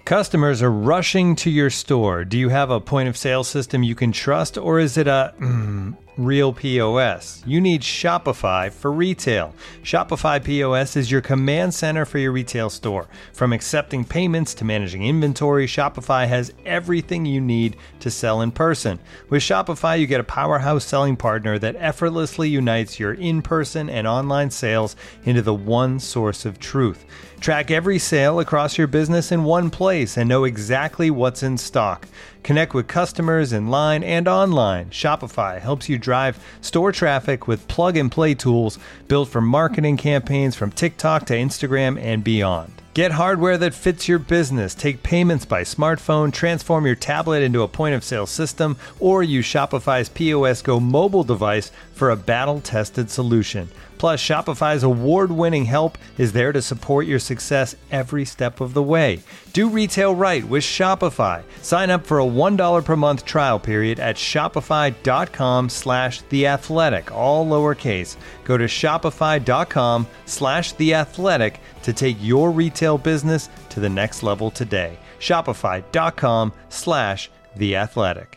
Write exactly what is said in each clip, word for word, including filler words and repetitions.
Customers are rushing to your store. Do you have a point of sale system you can trust, or is it a mm, real P O S? You need Shopify for retail. Shopify P O S is your command center for your retail store. From accepting payments to managing inventory, Shopify has everything you need to sell in person. With Shopify, you get a powerhouse selling partner that effortlessly unites your in-person and online sales into the one source of truth. Track every sale across your business in one place and know exactly what's in stock. Connect with customers in line and online. Shopify helps you drive store traffic with plug-and-play tools built for marketing campaigns from TikTok to Instagram and beyond. Get hardware that fits your business. Take payments by smartphone, transform your tablet into a point-of-sale system, or use Shopify's P O S Go mobile device for a battle-tested solution. Plus, Shopify's award-winning help is there to support your success every step of the way. Do retail right with Shopify. Sign up for a one dollar per month trial period at shopify.com slash theathletic, all lowercase. Go to shopify.com slash theathletic to take your retail business to the next level today. Shopify.com slash theathletic.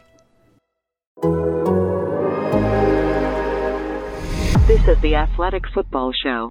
This is the Athletic Football Show.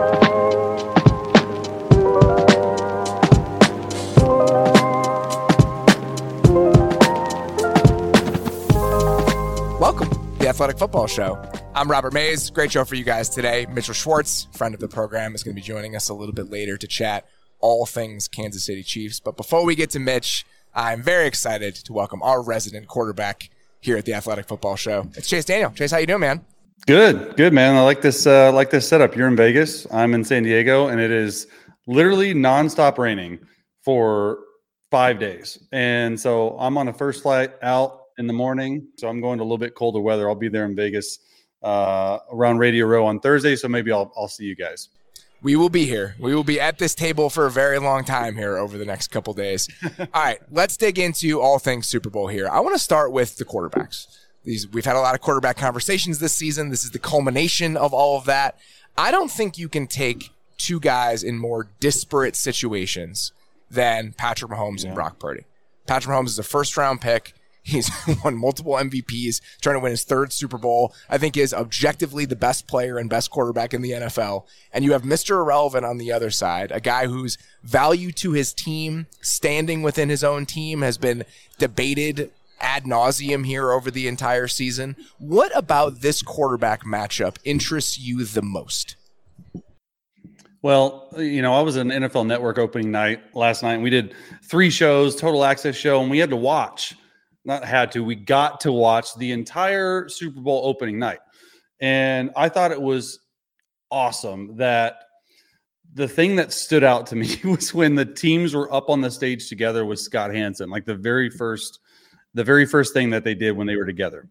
Welcome to the Athletic Football Show. I'm Robert Mays. Great show for you guys today. Mitchell Schwartz, friend of the program, is going to be joining us a little bit later to chat all things Kansas City Chiefs. But before we get to Mitch, I'm very excited to welcome our resident quarterback here at the Athletic Football Show. It's Chase Daniel. Chase, how you doing, man? Good, good, man. I like this. Uh, like this setup. You're in Vegas. I'm in San Diego, and it is literally nonstop raining for five days. And so I'm on a first flight out in the morning. So I'm going to a little bit colder weather. I'll be there in Vegas uh, around Radio Row on Thursday. So maybe I'll I'll see you guys. We will be here. We will be at this table for a very long time here over the next couple days. All right, let's dig into all things Super Bowl here. I want to start with the quarterbacks. These, we've had a lot of quarterback conversations this season. This is the culmination of all of that. I don't think you can take two guys in more disparate situations than Patrick Mahomes yeah. and Brock Purdy. Patrick Mahomes is a first-round pick. He's won multiple M V Ps, trying to win his third Super Bowl. I think is objectively the best player and best quarterback in the N F L. And you have Mister Irrelevant on the other side, a guy whose value to his team, standing within his own team, has been debated ad nauseum here over the entire season. What about this quarterback matchup interests you the most? Well, you know, I was an N F L Network opening night last night, and we did three shows, total access show, and we had to watch, not had to, we got to watch the entire Super Bowl opening night. And I thought it was awesome that the thing that stood out to me was when the teams were up on the stage together with Scott Hansen, like the very first the very first thing that they did when they were together.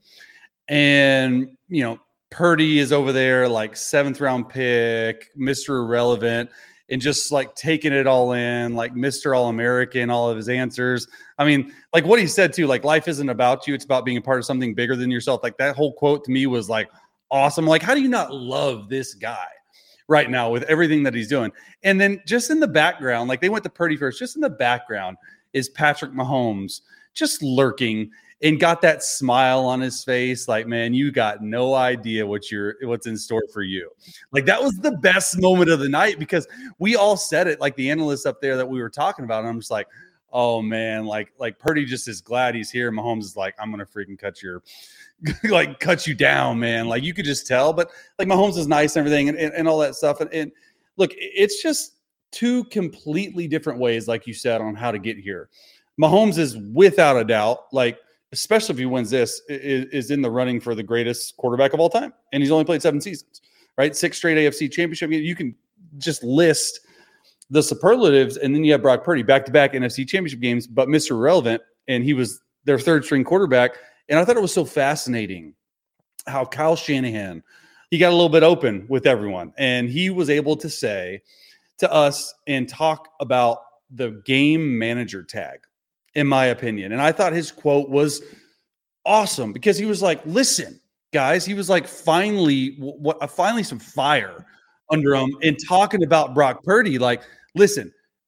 And, you know, Purdy is over there, like seventh round pick, Mister Irrelevant, and just like taking it all in, like Mister All-American, all of his answers. I mean, like what he said too, like life isn't about you. It's about being a part of something bigger than yourself. Like that whole quote to me was like awesome. Like, how do you not love this guy right now with everything that he's doing? And then just in the background, like they went to Purdy first, just in the background is Patrick Mahomes just lurking and got that smile on his face. Like, man, you got no idea what you're, what's in store for you. Like that was the best moment of the night because we all said it, like the analysts up there that we were talking about. And I'm just like, oh man, like, like Purdy just is glad he's here. Mahomes is like, I'm going to freaking cut your, like cut you down, man. Like you could just tell, but like Mahomes is nice and everything and, and, and all that stuff. And, and look, it's just two completely different ways, like you said, on how to get here. Mahomes is without a doubt, like, especially if he wins this, is, is in the running for the greatest quarterback of all time. And he's only played seven seasons, right? Six straight A F C championship. You can just list the superlatives. And then you have Brock Purdy, back-to-back N F C championship games, but Mister Irrelevant, and he was their third string quarterback. And I thought it was so fascinating how Kyle Shanahan, he got a little bit open with everyone. And he was able to say to us and talk about the game manager tag, in my opinion. And I thought his quote was awesome because he was like, listen, guys, he was like, finally, what, finally some fire under him and talking about Brock Purdy. Like, listen,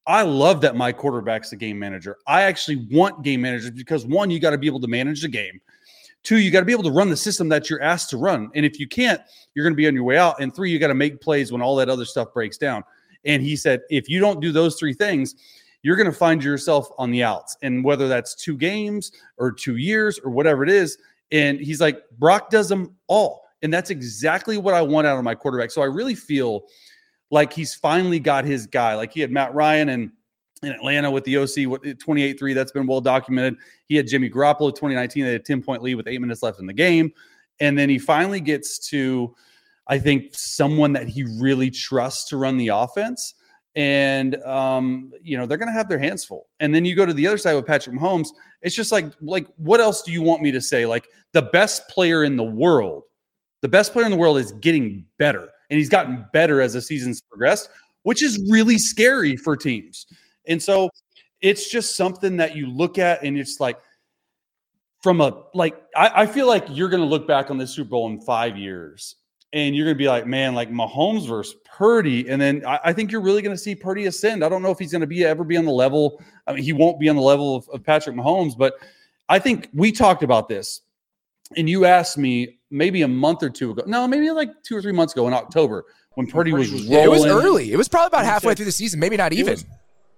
I love that my quarterback's a game manager. I actually want game managers because, one, you got to be able to manage the game. Two, you got to be able to run the system that you're asked to run. And if you can't, you're going to be on your way out. And three, you got to make plays when all that other stuff breaks down. And he said, if you don't do those three things, you're going to find yourself on the outs. And whether that's two games or two years or whatever it is. And he's like, Brock does them all. And that's exactly what I want out of my quarterback. So I really feel like he's finally got his guy. Like he had Matt Ryan and in Atlanta with the O C, twenty-eight three, that's been well documented. He had Jimmy Garoppolo, twenty nineteen, they had a ten-point lead with eight minutes left in the game. And then he finally gets to, I think, someone that he really trusts to run the offense. And, um, you know, they're going to have their hands full. And then you go to the other side with Patrick Mahomes. It's just like, like, what else do you want me to say? Like, the best player in the world, the best player in the world is getting better. And he's gotten better as the season's progressed, which is really scary for teams. And so it's just something that you look at and it's like, from a, like, I, I feel like you're going to look back on this Super Bowl in five years and you're going to be like, man, like Mahomes versus Purdy. And then I, I think you're really going to see Purdy ascend. I don't know if he's going to be ever be on the level. I mean, he won't be on the level of, of Patrick Mahomes, but I think we talked about this and you asked me maybe a month or two ago. No, maybe like two or three months ago in October when Purdy was rolling. It was early. It was probably about halfway said, through the season, maybe not even. It was,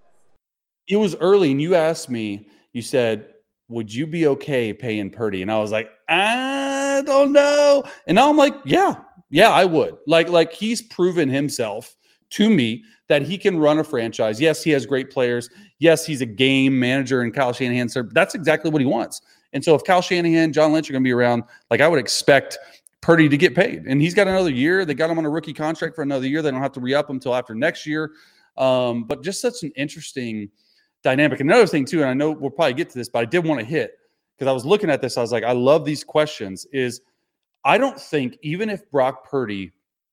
it was early. And you asked me, you said, would you be okay paying Purdy? And I was like, I don't know. And now I'm like, yeah, yeah, I would. Like, like he's proven himself to me that he can run a franchise. Yes, he has great players. Yes, he's a game manager and Kyle Shanahan. So that's exactly what he wants. And so if Kyle Shanahan, John Lynch are going to be around, like I would expect Purdy to get paid. And he's got another year. They got him on a rookie contract for another year. They don't have to re-up him until after next year. Um, but just such an interesting dynamic. Another thing too, and I know we'll probably get to this, but I did want to hit because I was looking at this. I was like, I love these questions. Is I don't think even if Brock Purdy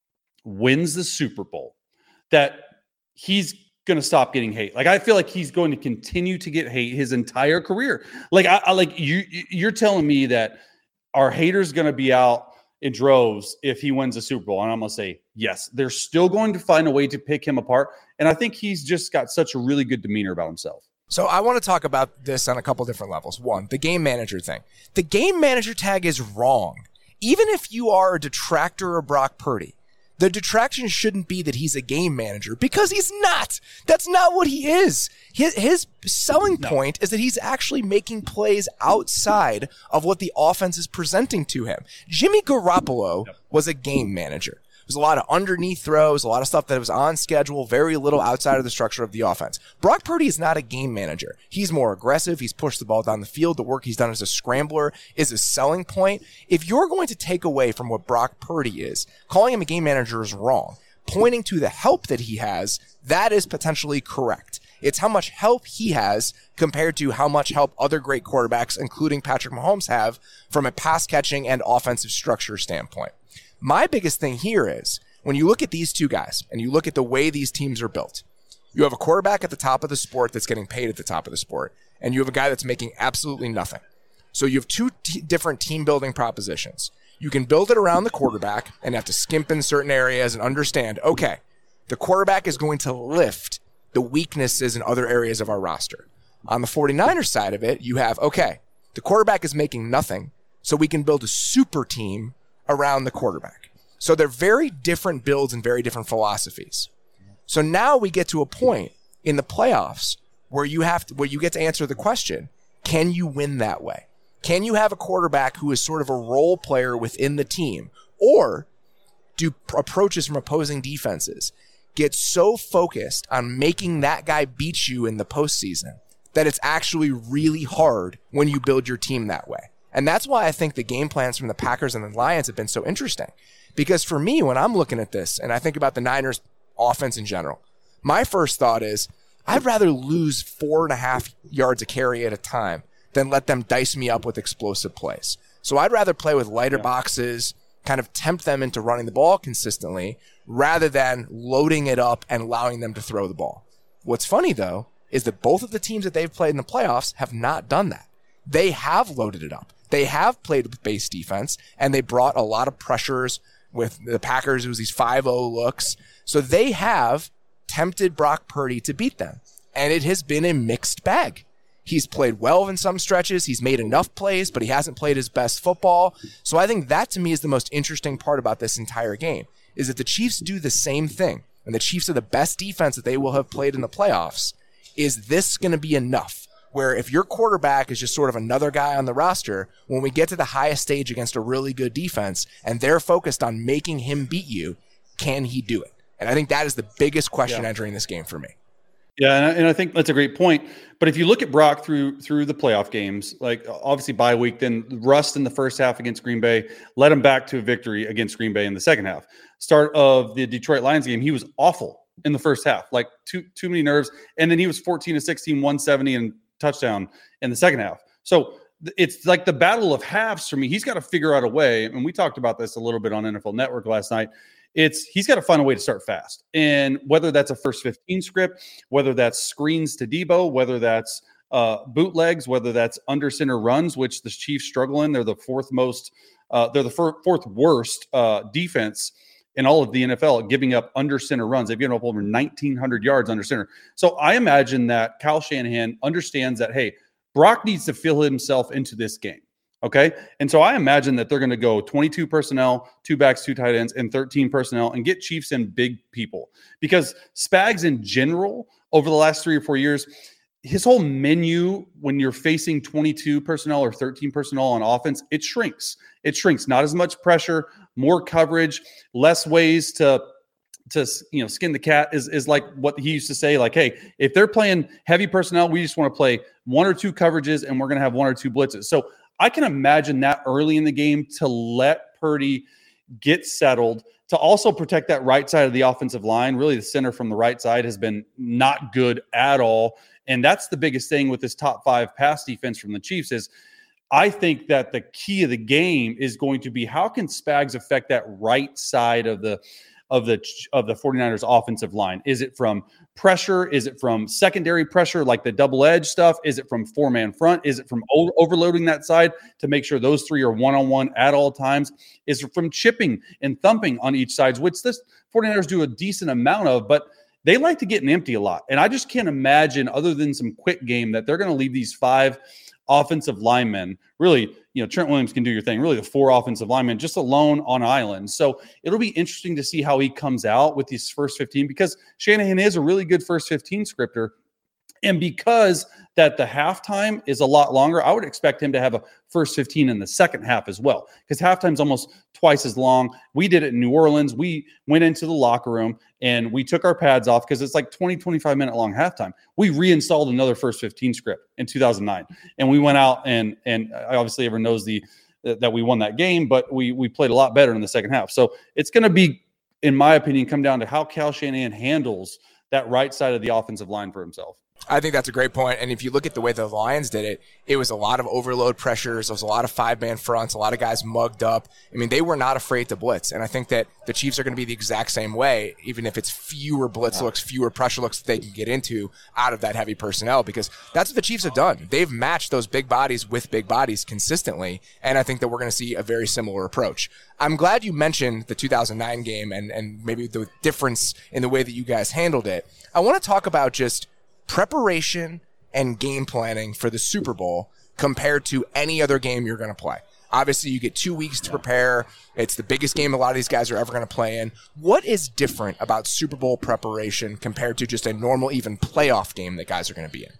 wins the Super Bowl, that he's going to stop getting hate. Like I feel like he's going to continue to get hate his entire career. Like I, I like you. You're telling me that our haters going to be out in droves if he wins the Super Bowl, and I'm going to say yes. They're still going to find a way to pick him apart, and I think he's just got such a really good demeanor about himself. So I want to talk about this on a couple different levels. One, the game manager thing. The game manager tag is wrong. Even if you are a detractor of Brock Purdy, the detraction shouldn't be that he's a game manager because he's not. That's not what he is. His, his selling no. point is that he's actually making plays outside of what the offense is presenting to him. Jimmy Garoppolo yep. was a game manager. There's a lot of underneath throws, a lot of stuff that was on schedule, very little outside of the structure of the offense. Brock Purdy is not a game manager. He's more aggressive. He's pushed the ball down the field. The work he's done as a scrambler is a selling point. If you're going to take away from what Brock Purdy is, calling him a game manager is wrong. Pointing to the help that he has, that is potentially correct. It's how much help he has compared to how much help other great quarterbacks, including Patrick Mahomes, have from a pass catching and offensive structure standpoint. My biggest thing here is when you look at these two guys and you look at the way these teams are built, you have a quarterback at the top of the sport that's getting paid at the top of the sport, and you have a guy that's making absolutely nothing. So you have two t- different team building propositions. You can build it around the quarterback and have to skimp in certain areas and understand, okay, the quarterback is going to lift the weaknesses in other areas of our roster. On the 49ers side of it, you have, okay, the quarterback is making nothing, so we can build a super team around the quarterback. So they're very different builds and very different philosophies. So now we get to a point in the playoffs where you have to, where you get to answer the question, can you win that way? Can you have a quarterback who is sort of a role player within the team? Or do approaches from opposing defenses get so focused on making that guy beat you in the postseason that it's actually really hard when you build your team that way? And that's why I think the game plans from the Packers and the Lions have been so interesting. Because for me, when I'm looking at this and I think about the Niners offense in general, my first thought is I'd rather lose four and a half yards a carry at a time than let them dice me up with explosive plays. So I'd rather play with lighter yeah. boxes, kind of tempt them into running the ball consistently rather than loading it up and allowing them to throw the ball. What's funny, though, is that both of the teams that they've played in the playoffs have not done that. They have loaded it up. They have played with base defense, and they brought a lot of pressures with the Packers. It was these five oh looks. So they have tempted Brock Purdy to beat them. and it has been a mixed bag. He's played well in some stretches. He's made enough plays, but he hasn't played his best football. So I think that to me is the most interesting part about this entire game, is that the Chiefs do the same thing, and the Chiefs are the best defense that they will have played in the playoffs. Is this going to be enough? Where if your quarterback is just sort of another guy on the roster, when we get to the highest stage against a really good defense and they're focused on making him beat you, can he do it? And I think that is the biggest question yeah. entering this game for me. Yeah, and I, and I think that's a great point. But if you look at Brock through through the playoff games, like obviously bye week, then rust in the first half against Green Bay led him back to a victory against Green Bay in the second half. Start of the Detroit Lions game, he was awful in the first half, like too too many nerves. And then he was fourteen to sixteen, one seventy, and touchdown in the second half. So it's like the battle of halves for me. He's got to figure out a way, and we talked about this a little bit on N F L Network last night. It's he's got to find a way to start fast. And whether that's a first fifteen script, whether that's screens to Debo, whether that's uh, bootlegs, whether that's under center runs, which the Chiefs struggle in. They're the fourth most, uh, they're the fir- fourth worst uh, defense in all of the N F L at giving up under center runs. They've given up over nineteen hundred yards under center. So I imagine that Kyle Shanahan understands that, hey, Brock needs to feel himself into this game. Okay. And so I imagine that they're going to go twenty-two personnel, two backs, two tight ends, and thirteen personnel, and get Chiefs in big people. Because Spags in general, over the last three or four years, his whole menu, when you're facing twenty-two personnel or thirteen personnel on offense, it shrinks. It shrinks. Not as much pressure, more coverage, less ways to to you know skin the cat is is like what he used to say, like, hey, if they're playing heavy personnel, we just want to play one or two coverages and we're going to have one or two blitzes. So I can imagine that early in the game to let Purdy get settled, to also protect that right side of the offensive line. Really, the center from the right side has been not good at all. And that's the biggest thing with this top five pass defense from the Chiefs is I think that the key of the game is going to be how can Spags affect that right side of the of the of the 49ers offensive line? Is it from pressure? Is it from secondary pressure, like the double edge stuff? Is it from four man front? Is it from o- overloading that side to make sure those three are one-on-one at all times? Is it from chipping and thumping on each side, which this 49ers do a decent amount of, but they like to get an empty a lot. And I just can't imagine, other than some quick game, that they're going to leave these five offensive linemen, really, you know, Trent Williams can do your thing, really the four offensive linemen just alone on island. So it'll be interesting to see how he comes out with these first fifteen, because Shanahan is a really good first fifteen scripter. And because that the halftime is a lot longer, I would expect him to have a first fifteen in the second half as well, because halftime's almost twice as long. We did it in New Orleans. We went into the locker room and we took our pads off because it's like twenty, twenty-five minute long halftime. We reinstalled another first fifteen script in two thousand nine. And we went out and, and obviously everyone knows the, that we won that game, but we, we played a lot better in the second half. So it's going to be, in my opinion, come down to how Kyle Shanahan handles that right side of the offensive line for himself. I think that's a great point. And if you look at the way the Lions did it, it was a lot of overload pressures. There was a lot of five-man fronts, a lot of guys mugged up. I mean, they were not afraid to blitz. And I think that the Chiefs are going to be the exact same way, even if it's fewer blitz looks, fewer pressure looks that they can get into out of that heavy personnel, because that's what the Chiefs have done. They've matched those big bodies with big bodies consistently. And I think that we're going to see a very similar approach. I'm glad you mentioned the two thousand nine game and, and maybe the difference in the way that you guys handled it. I want to talk about just preparation and game planning for the Super Bowl compared to any other game you're going to play. Obviously, you get two weeks to prepare. It's the biggest game a lot of these guys are ever going to play in. What is different about Super Bowl preparation compared to just a normal, even playoff game that guys are going to be in?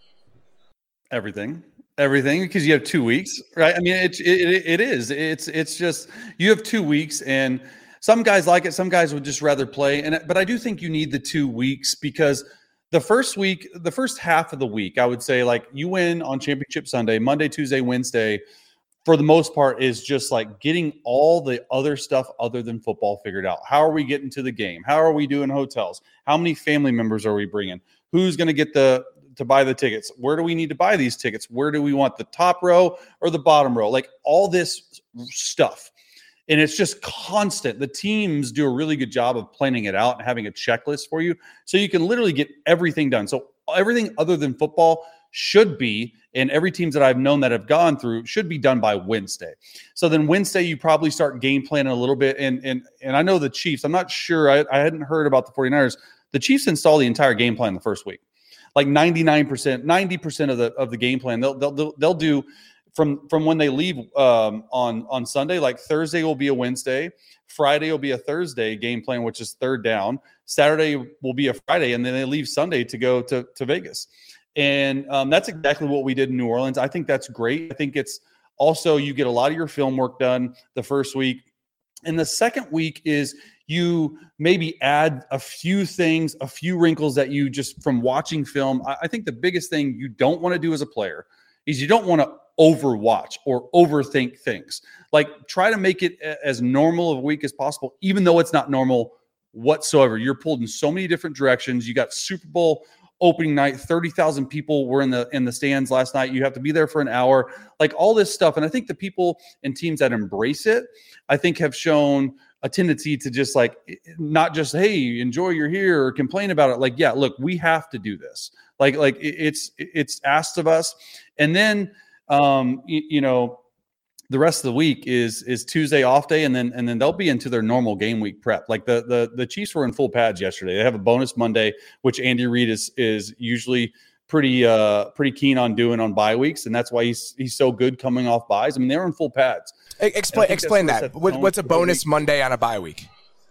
Everything. Everything, because you have two weeks, right? I mean, it, it, it is. It's it's just you have two weeks, and some guys like it. Some guys would just rather play. And But I do think you need the two weeks because – The first week, the first half of the week, I would say, like, you win on Championship Sunday, Monday, Tuesday, Wednesday, for the most part, is just like getting all the other stuff other than football figured out. How are we getting to the game? How are we doing hotels? How many family members are we bringing? Who's going to get the to buy the tickets? Where do we need to buy these tickets? Where do we want the top row or the bottom row? Like all this stuff. And it's just constant. The teams do a really good job of planning it out and having a checklist for you so you can literally get everything done. So everything other than football should be, and every teams that I've known that have gone through should be done by Wednesday. So then Wednesday, you probably start game planning a little bit. And and and I know the Chiefs, I'm not sure, I, I hadn't heard about the 49ers. The Chiefs install the entire game plan the first week. like ninety-nine percent, ninety percent of the of the game plan. They'll they'll they'll do from from when they leave um, on on Sunday. Like Thursday will be a Wednesday, Friday will be a Thursday game plan, which is third down. Saturday will be a Friday, and then they leave Sunday to go to to Vegas. And um, that's exactly what we did in New Orleans. I think that's great. I think it's also you get a lot of your film work done the first week. And the second week is you maybe add a few things, a few wrinkles that you just from watching film. I, I think the biggest thing you don't want to do as a player is you don't want to overwatch or overthink things. Like try to make it as normal of a week as possible, even though it's not normal whatsoever. You're pulled in so many different directions. You got Super Bowl opening night, thirty thousand people were in the in the stands last night. You have to be there for an hour, like all this stuff. And I think the people and teams that embrace it, I think have shown a tendency to just like, not just, hey, enjoy you're here or complain about it. Like, yeah, look, we have to do this. Like, like it's, it's asked of us. And then, um, you, you know, the rest of the week is is Tuesday off day, and then and then they'll be into their normal game week prep. Like the the the Chiefs were in full pads yesterday. They have a bonus Monday, which Andy Reid is is usually pretty uh pretty keen on doing on bye weeks, and that's why he's he's so good coming off buys. I mean, they were in full pads. Explain explain that. What, what's a bonus Monday on a bye week?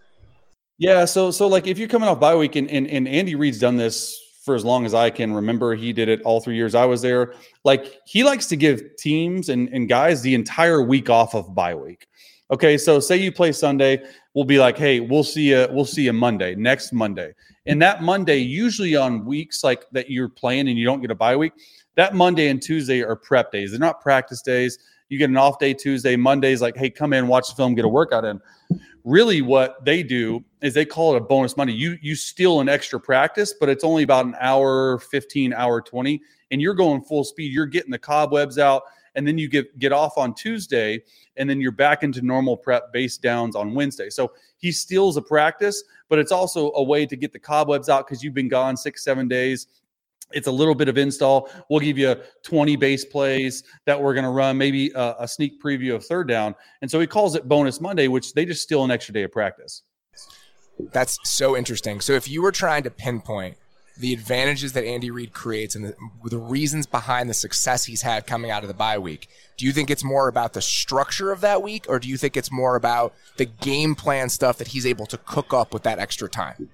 Yeah, so so like if you're coming off bye week, and and, and Andy Reid's done this for as long as I can remember. He did it all three years I was there. Like he likes to give teams and, and guys the entire week off of bye week. Okay, so say you play Sunday, we'll be like, hey, we'll see you, we'll see you Monday, next Monday. And that Monday, usually on weeks like that you're playing and you don't get a bye week, that Monday and Tuesday are prep days. They're not practice days. You get an off day Tuesday. Monday's like, hey, come in, watch the film, get a workout in. Really what they do is they call it a bonus Monday. You you steal an extra practice, but it's only about an hour, fifteen, hour twenty, and you're going full speed. You're getting the cobwebs out, and then you get, get off on Tuesday, and then you're back into normal prep base downs on Wednesday. So he steals a practice, but it's also a way to get the cobwebs out because you've been gone six, seven days. It's a little bit of install. We'll give you twenty base plays that we're going to run, maybe a, a sneak preview of third down. And so he calls it Bonus Monday, which they just steal an extra day of practice. That's so interesting. So if you were trying to pinpoint the advantages that Andy Reid creates and the, the reasons behind the success he's had coming out of the bye week, do you think it's more about the structure of that week, or do you think it's more about the game plan stuff that he's able to cook up with that extra time?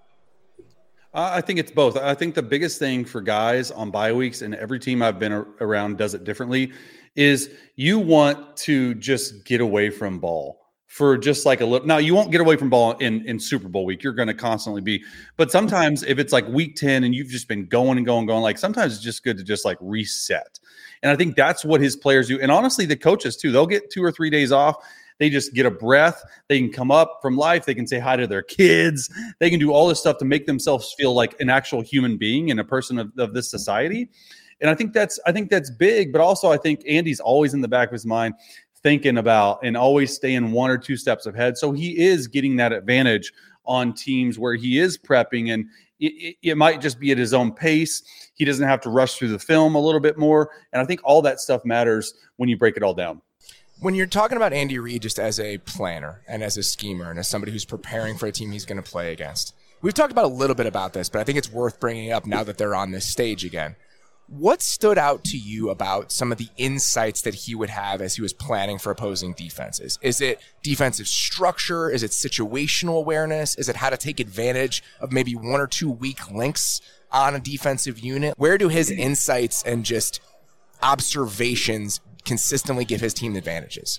I think it's both. I think the biggest thing for guys on bye weeks, and every team I've been around does it differently, is you want to just get away from ball for just like a little. Now, you won't get away from ball in, in Super Bowl week. You're going to constantly be. But sometimes if it's like week ten and you've just been going and going and going, like sometimes it's just good to just like reset. And I think that's what his players do. And honestly, the coaches too, they'll get two or three days off. They just get a breath. They can come up from life. They can say hi to their kids. They can do all this stuff to make themselves feel like an actual human being and a person of, of this society. And I think that's I think that's big. But also, I think Andy's always in the back of his mind thinking about and always staying one or two steps ahead. So he is getting that advantage on teams where he is prepping, and it, it might just be at his own pace. He doesn't have to rush through the film a little bit more. And I think all that stuff matters when you break it all down. When you're talking about Andy Reid just as a planner and as a schemer and as somebody who's preparing for a team he's going to play against, we've talked about a little bit about this, but I think it's worth bringing up now that they're on this stage again. What stood out to you about some of the insights that he would have as he was planning for opposing defenses? Is it defensive structure? Is it situational awareness? Is it how to take advantage of maybe one or two weak links on a defensive unit? Where do his insights and just observations consistently give his team advantages?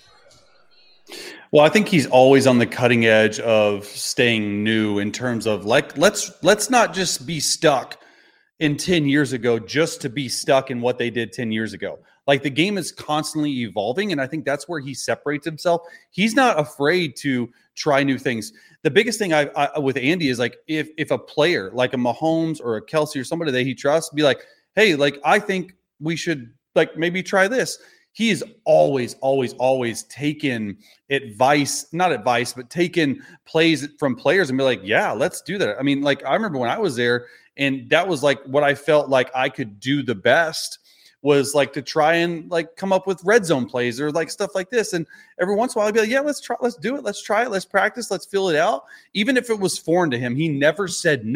Well, I think he's always on the cutting edge of staying new in terms of like, let's let's not just be stuck in ten years ago just to be stuck in what they did ten years ago. Like the game is constantly evolving, and I think that's where he separates himself. He's not afraid to try new things. The biggest thing I, I with Andy is like if if a player like a Mahomes or a Kelsey or somebody that he trusts be like, hey, like I think we should like maybe try this. He's always, always, always taken advice, not advice, but taken plays from players and be like, yeah, let's do that. I mean, like, I remember when I was there and that was like what I felt like I could do the best was like to try and like come up with red zone plays or like stuff like this. And every once in a while I'd be like, yeah, let's try, let's do it. Let's try it. Let's practice. Let's fill it out. Even if it was foreign to him, he never said no.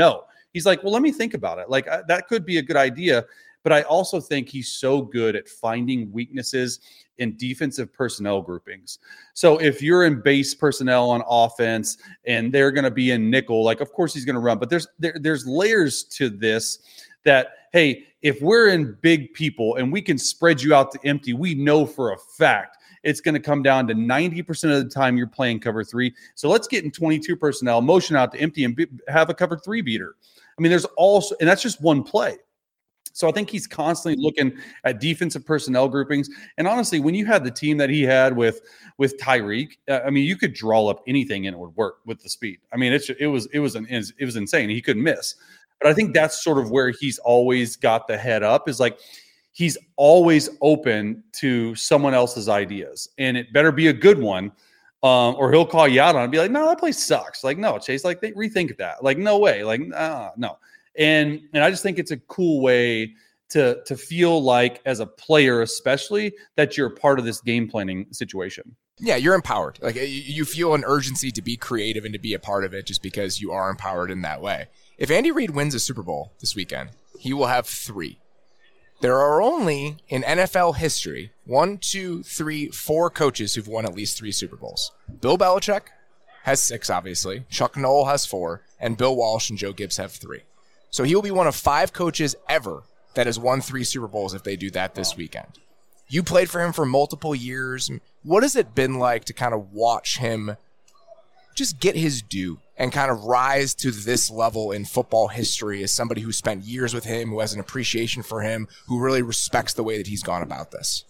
He's like, well, let me think about it. Like I, that could be a good idea. But I also think he's so good at finding weaknesses in defensive personnel groupings. So if you're in base personnel on offense and they're going to be in nickel, like of course he's going to run. But there's there, there's layers to this that, hey, if we're in big people and we can spread you out to empty, we know for a fact it's going to come down to ninety percent of the time you're playing cover three. So let's get in twenty-two personnel, motion out to empty, and be, have a cover three beater. I mean, there's also, and that's just one play. So I think he's constantly looking at defensive personnel groupings. And honestly, when you had the team that he had with with Tyreek, uh, I mean, you could draw up anything and it would work with the speed. I mean, it's it was it was an it was insane. He couldn't miss. But I think that's sort of where he's always got the head up, is like he's always open to someone else's ideas, and it better be a good one. Um, or he'll call you out on it and be like, no, that place sucks. Like, no, Chase, like they rethink that. Like, no way. Like, uh, no. And and I just think it's a cool way to to feel like, as a player especially, that you're a part of this game planning situation. Yeah, you're empowered. Like you feel an urgency to be creative and to be a part of it just because you are empowered in that way. If Andy Reid wins a Super Bowl this weekend, he will have three. There are only, in N F L history, one, two, three, four coaches who've won at least three Super Bowls. Bill Belichick has six, obviously. Chuck Noll has four. And Bill Walsh and Joe Gibbs have three. So he will be one of five coaches ever that has won three Super Bowls if they do that this weekend. You played for him for multiple years. What has it been like to kind of watch him just get his due and kind of rise to this level in football history as somebody who spent years with him, who has an appreciation for him, who really respects the way that he's gone about this?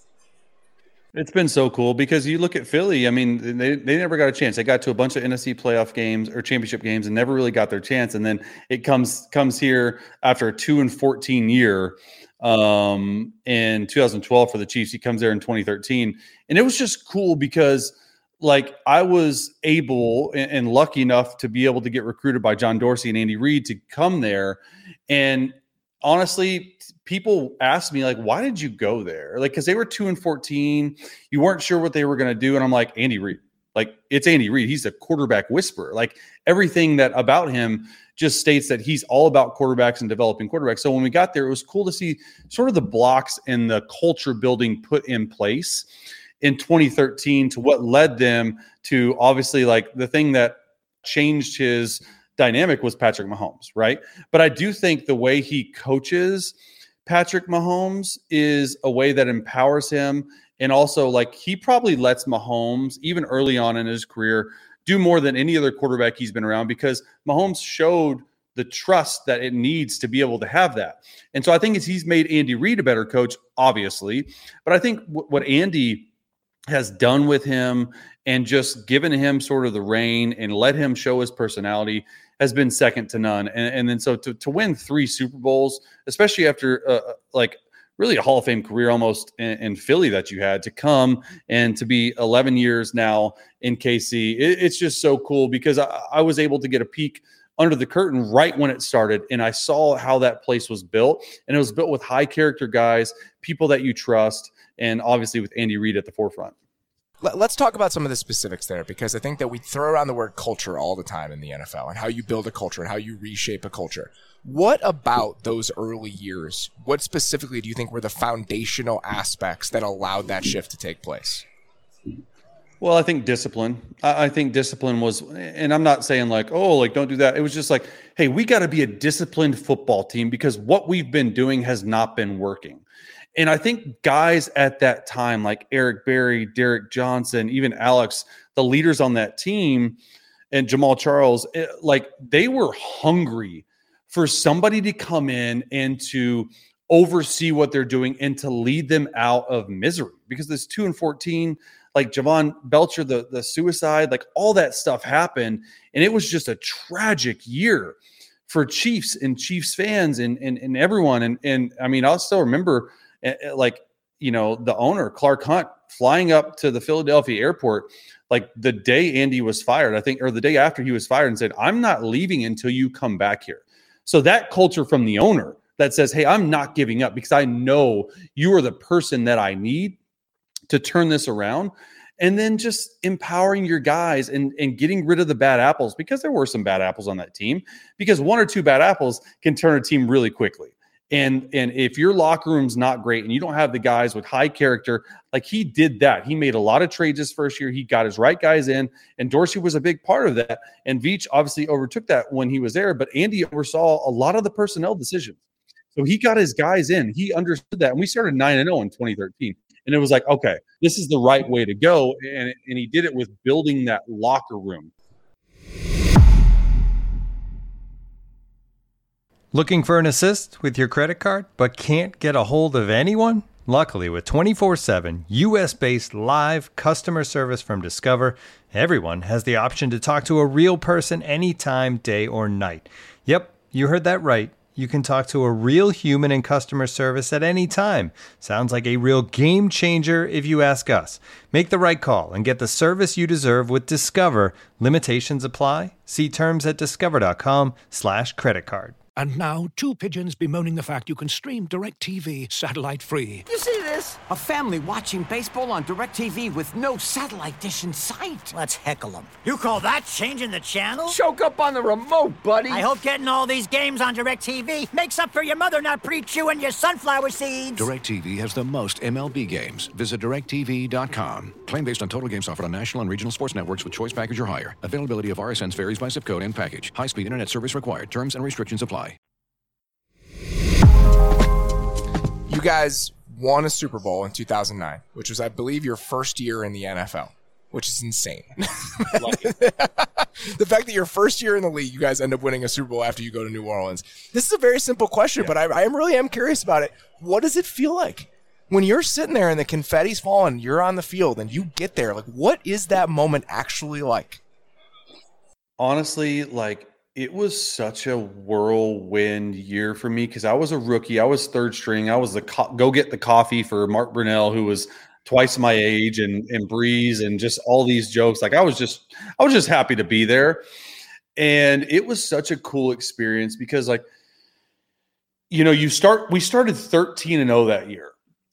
It's been so cool because you look at Philly. I mean, they, they never got a chance. They got to a bunch of N F C playoff games or championship games and never really got their chance. And then it comes comes here after a two and fourteen year um, in two thousand twelve for the Chiefs. He comes there in twenty thirteen, and it was just cool because, like, I was able and, and lucky enough to be able to get recruited by John Dorsey and Andy Reid to come there. And honestly, people asked me, like, why did you go there? Like, because they were two and fourteen. You weren't sure what they were going to do. And I'm like, Andy Reid. Like, it's Andy Reid. He's a quarterback whisperer. Like, everything that about him just states that he's all about quarterbacks and developing quarterbacks. So when we got there, it was cool to see sort of the blocks and the culture building put in place in twenty thirteen to what led them to, obviously, like, the thing that changed his dynamic was Patrick Mahomes, right? But I do think the way he coaches Patrick Mahomes is a way that empowers him. And also, like, he probably lets Mahomes, even early on in his career, do more than any other quarterback he's been around, because Mahomes showed the trust that it needs to be able to have that. And so I think he's made Andy Reid a better coach, obviously. But I think w- what Andy has done with him and just given him sort of the reign and let him show his personality has been second to none. And, and then so to, to win three Super Bowls, especially after uh, like really a Hall of Fame career almost in, in Philly that you had, to come and to be eleven years now in K C, it, it's just so cool because I, I was able to get a peek under the curtain right when it started. And I saw how that place was built, and it was built with high character guys, people that you trust, and obviously with Andy Reid at the forefront. Let's talk about some of the specifics there, because I think that we throw around the word culture all the time in the N F L and how you build a culture and how you reshape a culture. What about those early years? What specifically do you think were the foundational aspects that allowed that shift to take place? Well, I think discipline. I think discipline was, and I'm not saying like, oh, like, don't do that. It was just like, hey, we got to be a disciplined football team because what we've been doing has not been working. And I think guys at that time, like Eric Berry, Derek Johnson, even Alex, the leaders on that team, and Jamal Charles, it, like, they were hungry for somebody to come in and to oversee what they're doing and to lead them out of misery. Because this two and fourteen, like Javon Belcher, the, the suicide, like all that stuff happened. And it was just a tragic year for Chiefs and Chiefs fans and, and, and everyone. And, and I mean, I'll still remember, like, you know, the owner, Clark Hunt, flying up to the Philadelphia airport, like the day Andy was fired, I think, or the day after he was fired, and said, I'm not leaving until you come back here. So that culture from the owner that says, hey, I'm not giving up because I know you are the person that I need to turn this around. and then just empowering your guys and, and getting rid of the bad apples, because there were some bad apples on that team, because one or two bad apples can turn a team really quickly. And, and if your locker room's not great and you don't have the guys with high character, like he did that. He made a lot of trades his first year. He got his right guys in, and Dorsey was a big part of that. And Veach obviously overtook that when he was there, but Andy oversaw a lot of the personnel decisions. So he got his guys in. He understood that. And we started nine and oh in twenty thirteen. And it was like, okay, this is the right way to go. And, and he did it with building that locker room. Looking for an assist with your credit card, but can't get a hold of anyone? Luckily, with twenty-four seven U S-based live customer service from Discover, everyone has the option to talk to a real person anytime, day or night. Yep, you heard that right. You can talk to a real human in customer service at any time. Sounds like a real game changer if you ask us. Make the right call and get the service you deserve with Discover. Limitations apply. See terms at discover.com slash credit card. And now, two pigeons bemoaning the fact you can stream DirecTV satellite-free. You see this? A family watching baseball on DirecTV with no satellite dish in sight. Let's heckle them. You call that changing the channel? Choke up on the remote, buddy. I hope getting all these games on DirecTV makes up for your mother not pre-chewing your sunflower seeds. DirecTV has the most M L B games. Visit direct T V dot com. Claim based on total games offered on national and regional sports networks with choice package or higher. Availability of R S Ns varies by zip code and package. High-speed internet service required. Terms and restrictions apply. You guys won a Super Bowl in two thousand nine, which was, I believe, your first year in the N F L, which is insane. The fact that your first year in the league, you guys end up winning a Super Bowl after you go to New Orleans. This is a very simple question, yeah. but I, I really am curious about it. What does it feel like when you're sitting there and the confetti's falling, you're on the field, and you get there? Like, what is that moment actually like? Honestly, like, it was such a whirlwind year for me because I was a rookie. I was third string. I was the co- go get the coffee for Mark Brunell, who was twice my age, and and Breeze, and just all these jokes. Like I was just, I was just happy to be there, and it was such a cool experience because, like, you know, you start. We started thirteen and oh that year,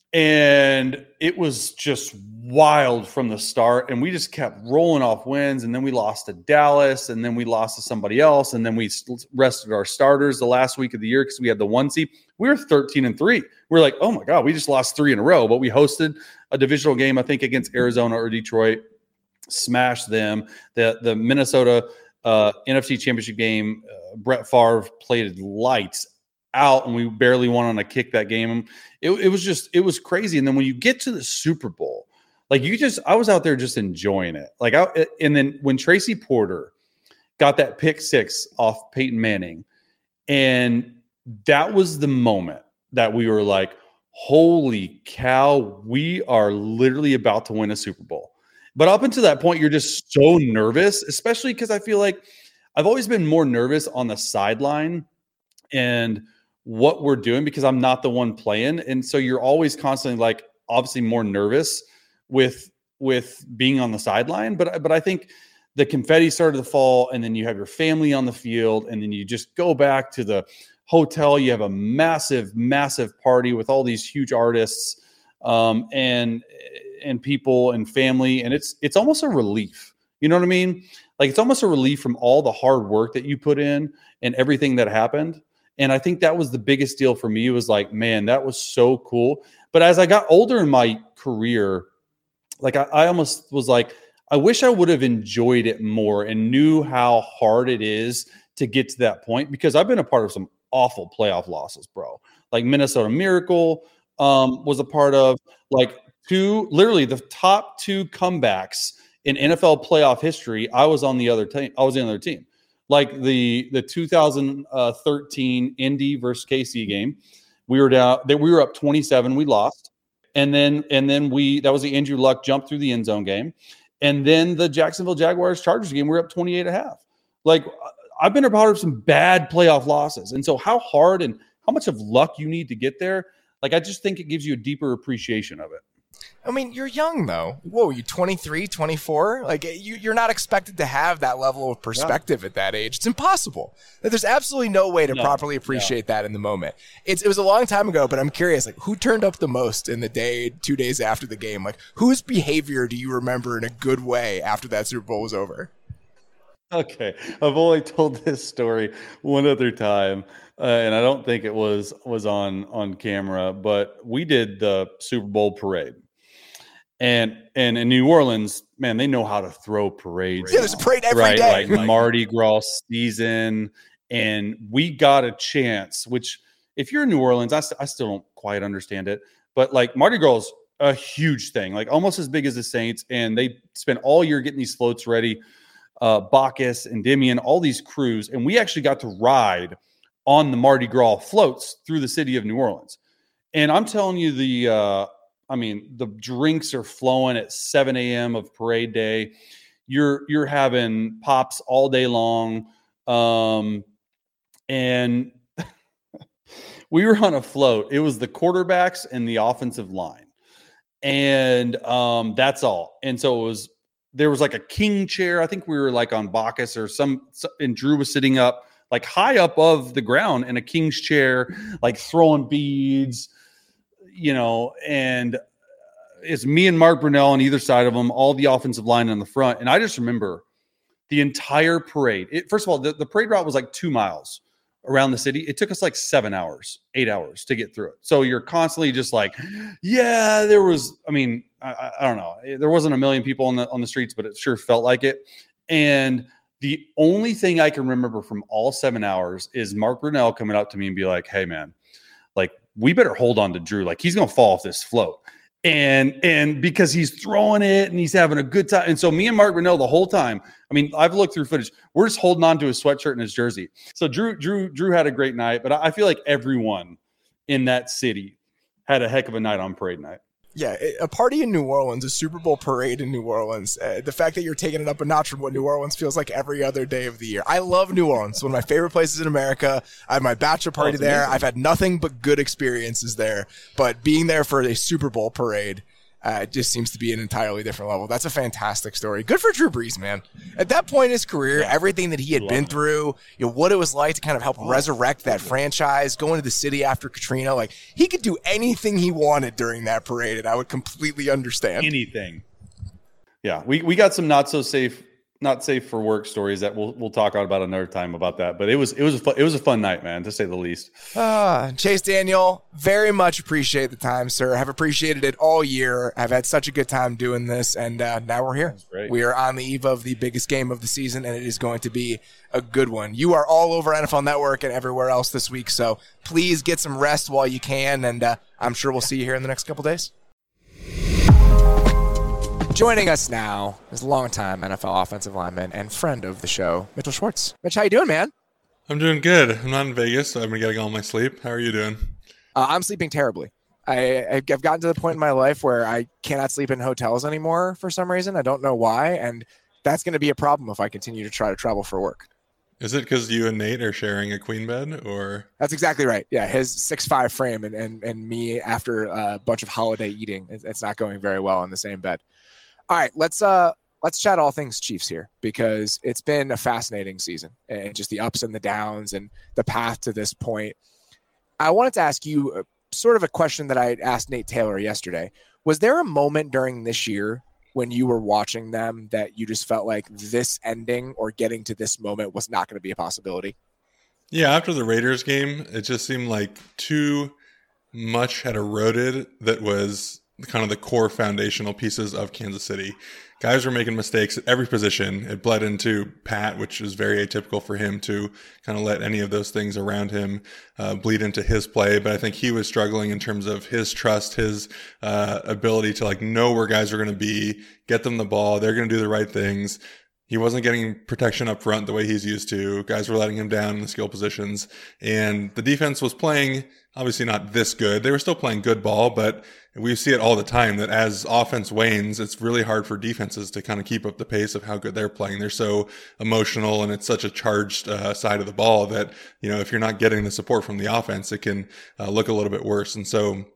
and it was just wild from the start, and we just kept rolling off wins, and then we lost to Dallas, and then we lost to somebody else, and then we rested our starters the last week of the year because we had the one seed. We were thirteen and three. We we're like, oh my God, we just lost three in a row, but we hosted a divisional game, I think, against Arizona or Detroit, smashed them. The the Minnesota uh, N F C Championship game, uh, Brett Favre played lights out, and we barely won on a kick that game. It, it was just, it was crazy. And then when you get to the Super Bowl, like you just, I was out there just enjoying it. Like, I, and then when Tracy Porter got that pick six off Peyton Manning, and that was the moment that we were like, holy cow, we are literally about to win a Super Bowl. But up until that point, you're just so nervous, especially because I feel like I've always been more nervous on the sideline and what we're doing because I'm not the one playing. And so you're always constantly, like, obviously more nervous with with being on the sideline. But, but I think the confetti started to fall, and then you have your family on the field, and then you just go back to the hotel. You have a massive, massive party with all these huge artists um, and and people and family. And it's it's almost a relief. You know what I mean? Like, it's almost a relief from all the hard work that you put in and everything that happened. And I think that was the biggest deal for me. It was like, man, that was so cool. But as I got older in my career, like I, I almost was like, I wish I would have enjoyed it more and knew how hard it is to get to that point, because I've been a part of some awful playoff losses, bro. Like Minnesota Miracle um, was a part of, like, two, literally the top two comebacks in N F L playoff history. I was on the other team. I was on the other team. Like the the two thousand thirteen Indy versus K C game, we were down. We were up twenty-seven. We lost, and then and then we that was the Andrew Luck jump through the end zone game, and then the Jacksonville Jaguars Chargers game, we were up twenty-eight and a half. Like, I've been a part of some bad playoff losses, and so how hard and how much of luck you need to get there. Like, I just think it gives you a deeper appreciation of it. I mean, you're young, though. Whoa, you twenty-three, twenty-four? Like, you, you're not expected to have that level of perspective yeah. at that age. It's impossible. There's absolutely no way to no, properly appreciate no. that in the moment. It's, it was a long time ago, but I'm curious, like, who turned up the most in the day, two days after the game? Like, whose behavior do you remember in a good way after that Super Bowl was over? Okay, I've only told this story one other time, uh, and I don't think it was was on, on camera, but we did the Super Bowl parade. And and in New Orleans, man, they know how to throw parades. Yeah, there's a parade every right? day. Like Mardi Gras season. And we got a chance, which if you're in New Orleans, I, st- I still don't quite understand it. But like Mardi Gras is a huge thing, like almost as big as the Saints. And they spent all year getting these floats ready. Uh, Bacchus, Endymion, all these crews. And we actually got to ride on the Mardi Gras floats through the city of New Orleans. And I'm telling you, the uh, I mean, the drinks are flowing at seven a.m. of parade day. You're you're having pops all day long. Um, and we were on a float. It was the quarterbacks and the offensive line. And um, that's all. And so it was, there was like a king chair. I think we were like on Bacchus or some, and Drew was sitting up like high up of the ground in a king's chair, like throwing beads, you know, and it's me and Mark Brunell on either side of them, all the offensive line on the front. And I just remember the entire parade. It, first of all, the, the parade route was like two miles around the city. It took us like seven hours, eight hours to get through it. So you're constantly just like, yeah, there was, I mean, I, I don't know. There wasn't a million people on the, on the streets, but it sure felt like it. And the only thing I can remember from all seven hours is Mark Brunell coming up to me and be like, hey man, like we better hold on to Drew. Like he's going to fall off this float. And, and because he's throwing it and he's having a good time. And so me and Mark Brunell the whole time, I mean, I've looked through footage. We're just holding on to his sweatshirt and his jersey. So Drew, Drew, Drew had a great night, but I feel like everyone in that city had a heck of a night on parade night. Yeah, a party in New Orleans, a Super Bowl parade in New Orleans. Uh, the fact that you're taking it up a notch from what New Orleans feels like every other day of the year. I love New Orleans. It's one of my favorite places in America. I had my bachelor party oh, there. Amazing. I've had nothing but good experiences there. But being there for a Super Bowl parade uh, just seems to be an entirely different level. That's a fantastic story. Good for Drew Brees, man. At that point in his career, yeah. everything that he had been through, you know, what it was like to kind of help oh, resurrect that franchise, going to the city after Katrina, like he could do anything he wanted during that parade, and I would completely understand. Anything. Yeah, we, we got some not so safe, not safe for work stories that we'll we'll talk about another time about that. But it was it was a fun, it was a fun night, man, to say the least. Uh, Chase Daniel, very much appreciate the time, sir. Have appreciated it all year. I've had such a good time doing this, and uh, now we're here. We are on the eve of the biggest game of the season, and it is going to be a good one. You are all over N F L Network and everywhere else this week, so please get some rest while you can, and uh, I'm sure we'll see you here in the next couple days. Joining us now is longtime N F L offensive lineman and friend of the show, Mitchell Schwartz. Mitch, how you doing, man? I'm doing good. I'm not in Vegas, so I've been getting all my sleep. How are you doing? Uh, I'm sleeping terribly. I, I've gotten to the point in my life where I cannot sleep in hotels anymore for some reason. I don't know why, and that's going to be a problem if I continue to try to travel for work. Is it because you and Nate are sharing a queen bed, or? That's exactly right. Yeah, his six five frame and, and, and me after a bunch of holiday eating, it's not going very well in the same bed. All right, let's uh let's chat all things Chiefs here, because it's been a fascinating season and just the ups and the downs and the path to this point. I wanted to ask you a, sort of a question that I asked Nate Taylor yesterday. Was there a moment during this year when you were watching them that you just felt like this ending or getting to this moment was not going to be a possibility? Yeah, after the Raiders game, it just seemed like too much had eroded that was kind of the core foundational pieces of Kansas City. Guys were making mistakes at every position. It bled into Pat, which is very atypical for him to kind of let any of those things around him uh, bleed into his play. But I think he was struggling in terms of his trust, his uh, ability to like know where guys are going to be, get them the ball. They're going to do the right things. He wasn't getting protection up front the way he's used to. Guys were letting him down in the skill positions. And the defense was playing, obviously not this good. They were still playing good ball, but we see it all the time that as offense wanes, it's really hard for defenses to kind of keep up the pace of how good they're playing. They're so emotional, and it's such a charged uh, side of the ball that, you know, if you're not getting the support from the offense, it can uh, look a little bit worse. And so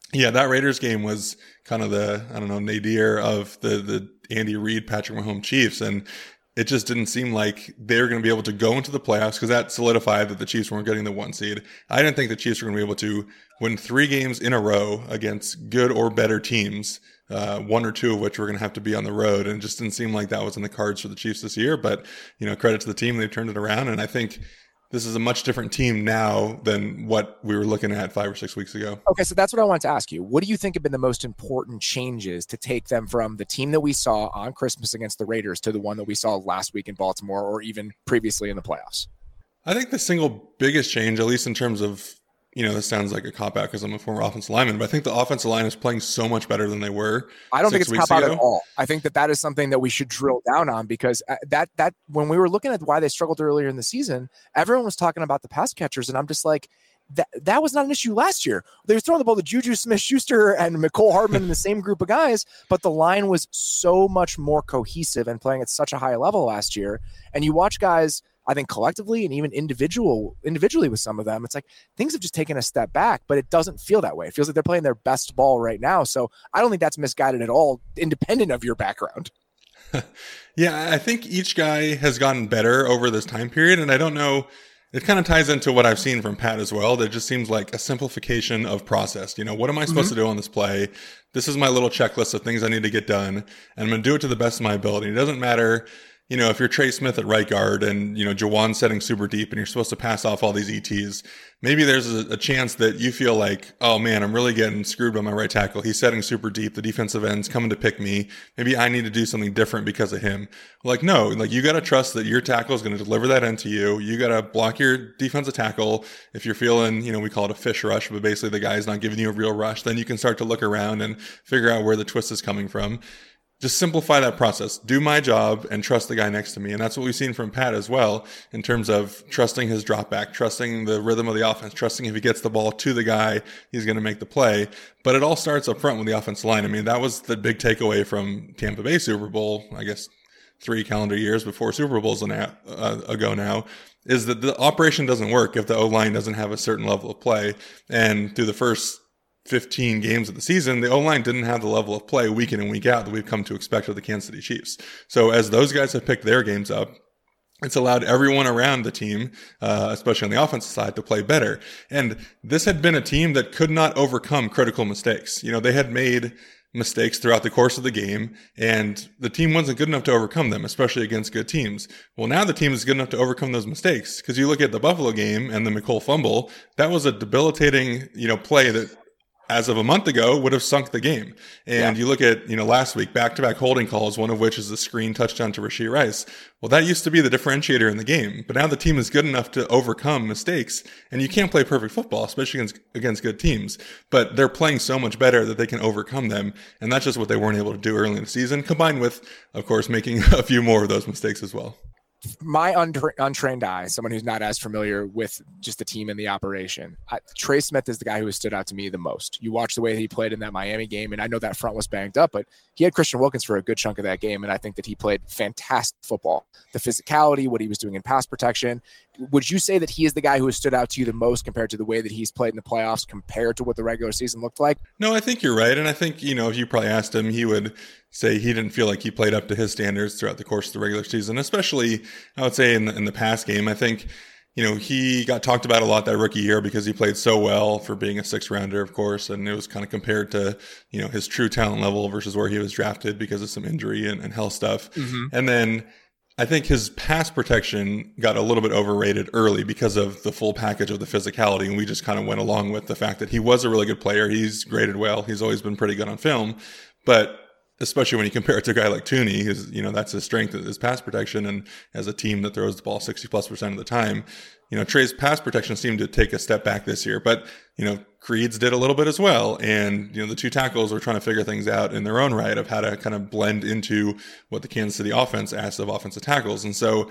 Yeah, that Raiders game was kind of the, I don't know, nadir of the, the Andy Reid, Patrick Mahomes Chiefs. And it just didn't seem like they were going to be able to go into the playoffs because that solidified that the Chiefs weren't getting the one seed. I didn't think the Chiefs were going to be able to win three games in a row against good or better teams, uh, one or two of which were going to have to be on the road. And it just didn't seem like that was in the cards for the Chiefs this year. But, you know, credit to the team, they've turned it around. And I think this is a much different team now than what we were looking at five or six weeks ago. Okay, so that's what I wanted to ask you. What do you think have been the most important changes to take them from the team that we saw on Christmas against the Raiders to the one that we saw last week in Baltimore or even previously in the playoffs? I think the single biggest change, at least in terms of, you know, this sounds like a cop-out because I'm a former offensive lineman, but I think the offensive line is playing so much better than they were. I don't think it's cop-out ago. at all. I think that that is something that we should drill down on because that that when we were looking at why they struggled earlier in the season, everyone was talking about the pass catchers, and I'm just like, that that was not an issue last year. They were throwing the ball to Juju Smith-Schuster and Mecole Hardman in the same group of guys, but the line was so much more cohesive and playing at such a high level last year. And you watch guys, I think collectively and even individual individually with some of them, it's like things have just taken a step back, but it doesn't feel that way. It feels like they're playing their best ball right now. So I don't think that's misguided at all, independent of your background. Yeah, I think each guy has gotten better over this time period. And I don't know, it kind of ties into what I've seen from Pat as well. That just seems like a simplification of process. You know, what am I supposed mm-hmm. to do on this play? This is my little checklist of things I need to get done. And I'm going to do it to the best of my ability. It doesn't matter, you know, if you're Trey Smith at right guard and, you know, Jawan's setting super deep and you're supposed to pass off all these E Ts, maybe there's a, a chance that you feel like, oh man, I'm really getting screwed by my right tackle. He's setting super deep. The defensive end's coming to pick me. Maybe I need to do something different because of him. Like, no, like you got to trust that your tackle is going to deliver that end to you. You got to block your defensive tackle. If you're feeling, you know, we call it a fish rush, but basically the guy's not giving you a real rush, then you can start to look around and figure out where the twist is coming from. Just simplify that process. Do my job and trust the guy next to me. And that's what we've seen from Pat as well in terms of trusting his drop back, trusting the rhythm of the offense, trusting if he gets the ball to the guy, he's going to make the play. But it all starts up front with the offensive line. I mean, that was the big takeaway from Tampa Bay Super Bowl, I guess three calendar years before Super Bowls ago now, is that the operation doesn't work if the O-line doesn't have a certain level of play. And through the first fifteen games of the season, the O-line didn't have the level of play week in and week out that we've come to expect of the Kansas City Chiefs. So as those guys have picked their games up, it's allowed everyone around the team, uh, especially on the offensive side, to play better. And this had been a team that could not overcome critical mistakes. You know, they had made mistakes throughout the course of the game, and the team wasn't good enough to overcome them, especially against good teams. Well, now the team is good enough to overcome those mistakes, because you look at the Buffalo game and the Mecole fumble, that was a debilitating, you know, play that as of a month ago would have sunk the game. And yeah. you look at, you know, last week, back-to-back holding calls, one of which is the screen touchdown to Rashee Rice. Well, that used to be the differentiator in the game, but now the team is good enough to overcome mistakes, and you can't play perfect football, especially against, against good teams, but they're playing so much better that they can overcome them. And that's just what they weren't able to do early in the season, combined with, of course, making a few more of those mistakes as well. My untra- untrained eye, someone who's not as familiar with just the team and the operation, I, Trey Smith is the guy who has stood out to me the most. You watch the way he played in that Miami game, and I know that front was banged up, but he had Christian Wilkins for a good chunk of that game, and I think that he played fantastic football. The physicality, what he was doing in pass protection. Would you say that he is the guy who has stood out to you the most compared to the way that he's played in the playoffs compared to what the regular season looked like? No, I think you're right. And I think, you know, if you probably asked him, he would say he didn't feel like he played up to his standards throughout the course of the regular season, especially, I would say, in the, in the past game. I think, you know, he got talked about a lot that rookie year because he played so well for being a sixth rounder, of course. And it was kind of compared to, you know, his true talent level versus where he was drafted because of some injury and, and health stuff. Mm-hmm. And then I think his pass protection got a little bit overrated early because of the full package of the physicality. And we just kind of went along with the fact that he was a really good player. He's graded well. He's always been pretty good on film. But especially when you compare it to a guy like Tooney, who's, you know, that's his strength, his pass protection. And as a team that throws the ball sixty plus percent of the time, you know, Trey's pass protection seemed to take a step back this year, but, you know, Creed's did a little bit as well. And, you know, the two tackles were trying to figure things out in their own right of how to kind of blend into what the Kansas City offense asks of offensive tackles. And so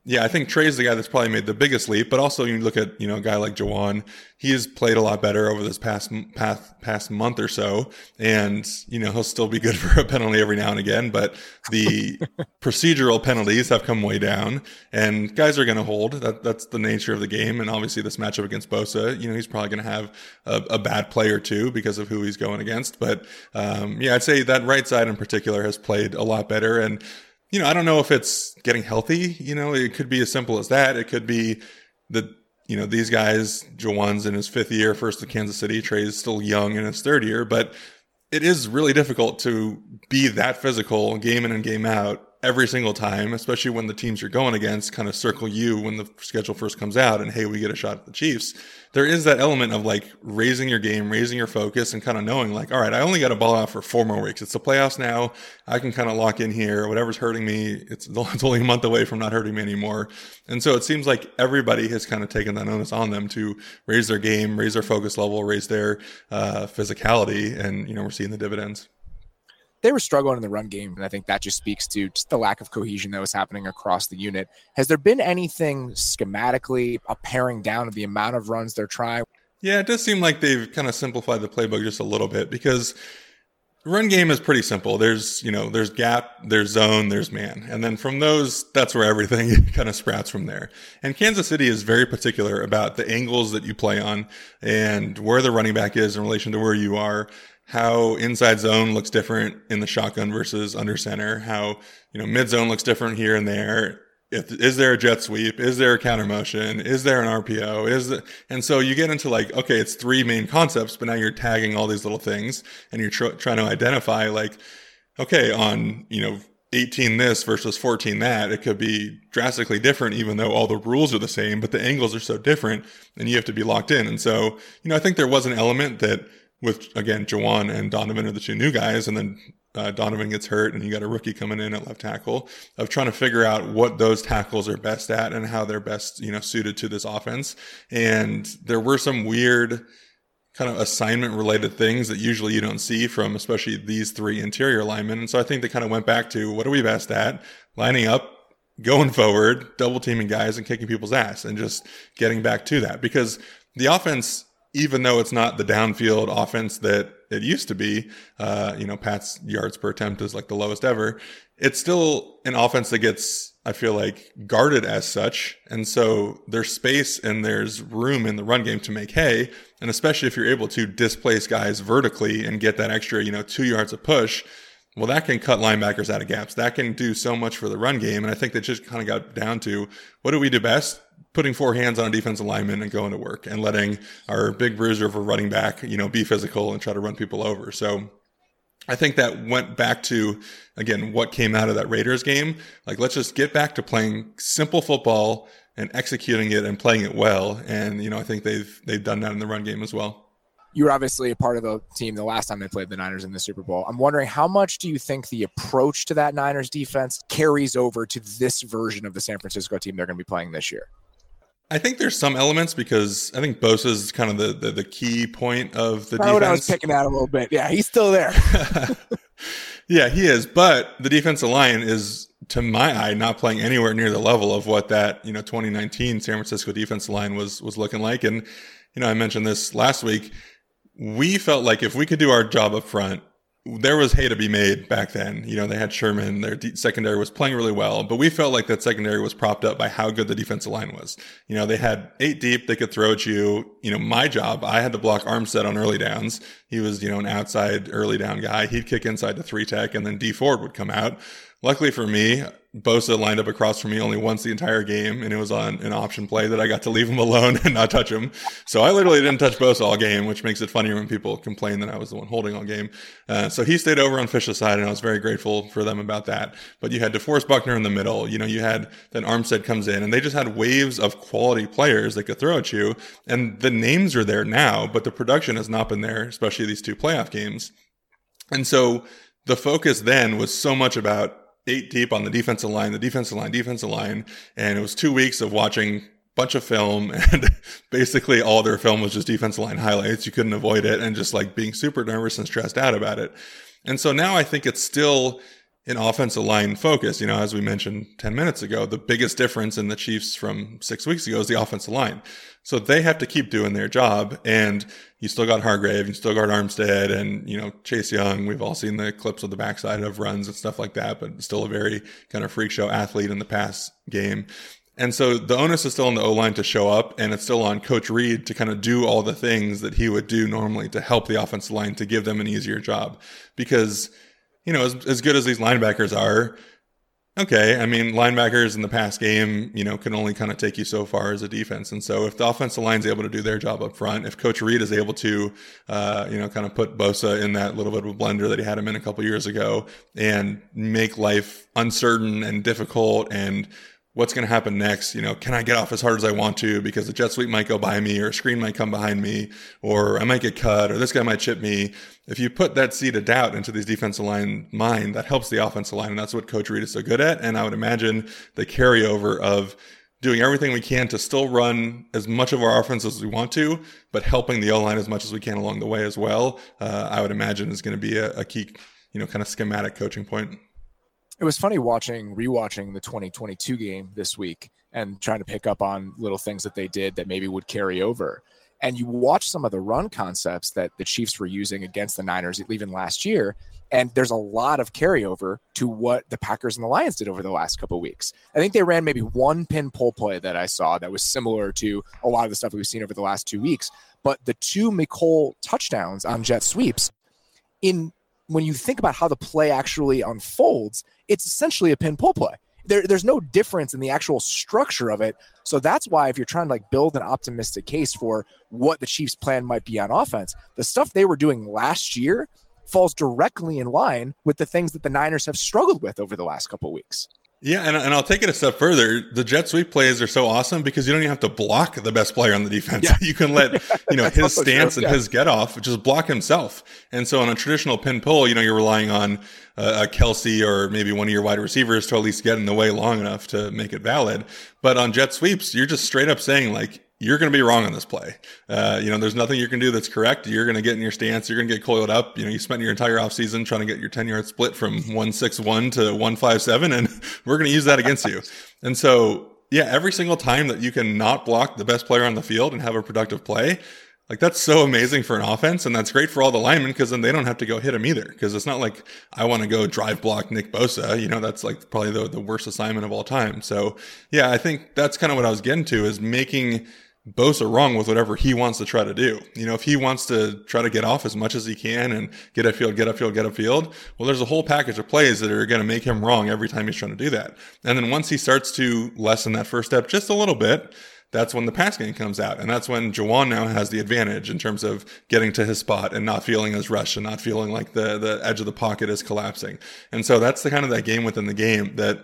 yeah, I think Trey's the guy that's probably made the biggest leap, but also you look at, you know, a guy like Juwan, he has played a lot better over this past, past, past month or so. And, you know, he'll still be good for a penalty every now and again, but the procedural penalties have come way down and guys are going to hold. That, that's the nature of the game. And obviously this matchup against Bosa, you know, he's probably going to have a, a bad play or two because of who he's going against. But, um, yeah, I'd say that right side in particular has played a lot better. And, you know, I don't know if it's getting healthy. You know, it could be as simple as that. It could be that, you know, these guys, Juwan's in his fifth year, first to Kansas City. Trey's still young in his third year, but it is really difficult to be that physical game in and game out every single time, especially when the teams you're going against kind of circle you when the schedule first comes out and, hey, we get a shot at the Chiefs. There is that element of like raising your game, raising your focus and kind of knowing like, all right, I only got to ball out for four more weeks. It's the playoffs now. I can kind of lock in here. Whatever's hurting me, it's, it's only a month away from not hurting me anymore. And so it seems like everybody has kind of taken that onus on them to raise their game, raise their focus level, raise their uh, physicality. And, you know, we're seeing the dividends. They were struggling in the run game, and I think that just speaks to just the lack of cohesion that was happening across the unit. Has there been anything schematically, a paring down of the amount of runs they're trying? Yeah, it does seem like they've kind of simplified the playbook just a little bit because run game is pretty simple. There's, you know, there's gap, there's zone, there's man. And then from those, that's where everything kind of sprouts from there. And Kansas City is very particular about the angles that you play on and where the running back is in relation to where you are. How inside zone looks different in the shotgun versus under center, how, you know, mid zone looks different here and there. If, is there a jet sweep? Is there a counter motion? Is there an R P O? Is the, and so you get into like, okay, it's three main concepts, but now you're tagging all these little things and you're tr- trying to identify like, okay, on, you know, eighteen this versus fourteen that, it could be drastically different, even though all the rules are the same, but the angles are so different and you have to be locked in. And so, you know, I think there was an element that, with, again, Juwan and Donovan are the two new guys, and then uh, Donovan gets hurt, and you got a rookie coming in at left tackle, of trying to figure out what those tackles are best at and how they're best, you know, suited to this offense. And there were some weird kind of assignment-related things that usually you don't see from especially these three interior linemen. And so I think they kind of went back to, what are we best at? Lining up, going forward, double-teaming guys, and kicking people's ass, and just getting back to that. Because the offense, even though it's not the downfield offense that it used to be, uh, you know, Pat's yards per attempt is like the lowest ever. It's still an offense that gets, I feel like, guarded as such. And so there's space and there's room in the run game to make hay. And especially if you're able to displace guys vertically and get that extra, you know, two yards of push, well, that can cut linebackers out of gaps. That can do so much for the run game. And I think that just kind of got down to, what do we do best? Putting four hands on a defensive lineman and going to work and letting our big bruiser of a running back, you know, be physical and try to run people over. So I think that went back to, again, what came out of that Raiders game. Like, let's just get back to playing simple football and executing it and playing it well. And, you know, I think they've, they've done that in the run game as well. You were obviously a part of the team the last time they played the Niners in the Super Bowl. I'm wondering, how much do you think the approach to that Niners defense carries over to this version of the San Francisco team they're going to be playing this year? I think there's some elements because I think Bosa is kind of the, the, the key point of the I defense. I was picking at a little bit. Yeah, he's still there. Yeah, he is. But the defensive line is, to my eye, not playing anywhere near the level of what that, you know, twenty nineteen San Francisco defensive line was was looking like. And, you know, I mentioned this last week. We felt like if we could do our job up front, there was hay to be made back then. You know, they had Sherman, their de- secondary was playing really well, but we felt like that secondary was propped up by how good the defensive line was. You know, they had eight deep, they could throw at you. You know, my job, I had to block Armstead on early downs. He was, you know, an outside early down guy. He'd kick inside to three tech, and then D Ford would come out. Luckily for me, Bosa lined up across from me only once the entire game, and it was on an option play that I got to leave him alone and not touch him. So I literally didn't touch Bosa all game, which makes it funnier when people complain that I was the one holding all game. Uh, so he stayed over on Fish's side, and I was very grateful for them about that. But you had DeForest Buckner in the middle. You know, you had then Armstead comes in, and they just had waves of quality players that could throw at you. And the names are there now, but the production has not been there, especially these two playoff games. And so the focus then was so much about eight deep on the defensive line, the defensive line, defensive line. And it was two weeks of watching a bunch of film, and basically all their film was just defensive line highlights. You couldn't avoid it, and just like being super nervous and stressed out about it. And so now I think it's still an offensive line focus. You know, as we mentioned ten minutes ago, the biggest difference in the Chiefs from six weeks ago is the offensive line. So they have to keep doing their job. And you still got Hargrave, you still got Armstead, and, you know, Chase Young. We've all seen the clips of the backside of runs and stuff like that, but still a very kind of freak show athlete in the pass game. And so the onus is still on the O-line to show up, and it's still on Coach Reid to kind of do all the things that he would do normally to help the offensive line to give them an easier job. Because, you know, as, as good as these linebackers are, okay, I mean, linebackers in the past game, you know, can only kind of take you so far as a defense. And so if the offensive line is able to do their job up front, if Coach Reid is able to, uh, you know, kind of put Bosa in that little bit of a blender that he had him in a couple years ago and make life uncertain and difficult and what's going to happen next? You know, can I get off as hard as I want to because the jet sweep might go by me or a screen might come behind me or I might get cut or this guy might chip me. If you put that seed of doubt into these defensive line mind, that helps the offensive line. And that's what Coach Reid is so good at. And I would imagine the carryover of doing everything we can to still run as much of our offense as we want to, but helping the O-line as much as we can along the way as well, uh, I would imagine is going to be a, a key, you know, kind of schematic coaching point. It was funny watching, rewatching the twenty twenty-two game this week and trying to pick up on little things that they did that maybe would carry over. And you watch some of the run concepts that the Chiefs were using against the Niners even last year, and there's a lot of carryover to what the Packers and the Lions did over the last couple of weeks. I think they ran maybe one pin pull play that I saw that was similar to a lot of the stuff we've seen over the last two weeks. But the two Mecole touchdowns on jet sweeps, in when you think about how the play actually unfolds, it's essentially a pin pull play. There, there's no difference in the actual structure of it. So that's why if you're trying to like build an optimistic case for what the Chiefs' plan might be on offense, the stuff they were doing last year falls directly in line with the things that the Niners have struggled with over the last couple of weeks. Yeah, and, and I'll take it a step further. The jet sweep plays are so awesome because you don't even have to block the best player on the defense. Yeah. You can let, you know, his stance true. and yeah. his get off just block himself. And so on a traditional pin pull, you know, you're relying on uh, a Kelsey or maybe one of your wide receivers to at least get in the way long enough to make it valid. But on jet sweeps, you're just straight up saying like, you're going to be wrong on this play. Uh, you know, there's nothing you can do that's correct. You're going to get in your stance. You're going to get coiled up. You know, you spent your entire offseason trying to get your ten yard split from one six one to one five seven, and we're going to use that against you. And so, yeah, every single time that you can not block the best player on the field and have a productive play, like that's so amazing for an offense. And that's great for all the linemen because then they don't have to go hit him either. Because it's not like I want to go drive block Nick Bosa. You know, that's like probably the, the worst assignment of all time. So, yeah, I think that's kind of what I was getting to is making Bosa wrong with whatever he wants to try to do. You know, if he wants to try to get off as much as he can and get upfield, get upfield, get upfield, well, there's a whole package of plays that are going to make him wrong every time he's trying to do that. And then once he starts to lessen that first step just a little bit, that's when the pass game comes out. And that's when Juwan now has the advantage in terms of getting to his spot and not feeling as rushed and not feeling like the, the edge of the pocket is collapsing. And so that's the kind of that game within the game that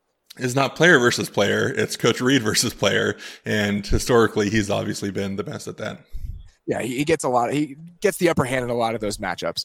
is not player versus player. It's Coach Reid versus player. And historically, he's obviously been the best at that. Yeah, he gets a lot. He gets the upper hand in a lot of those matchups.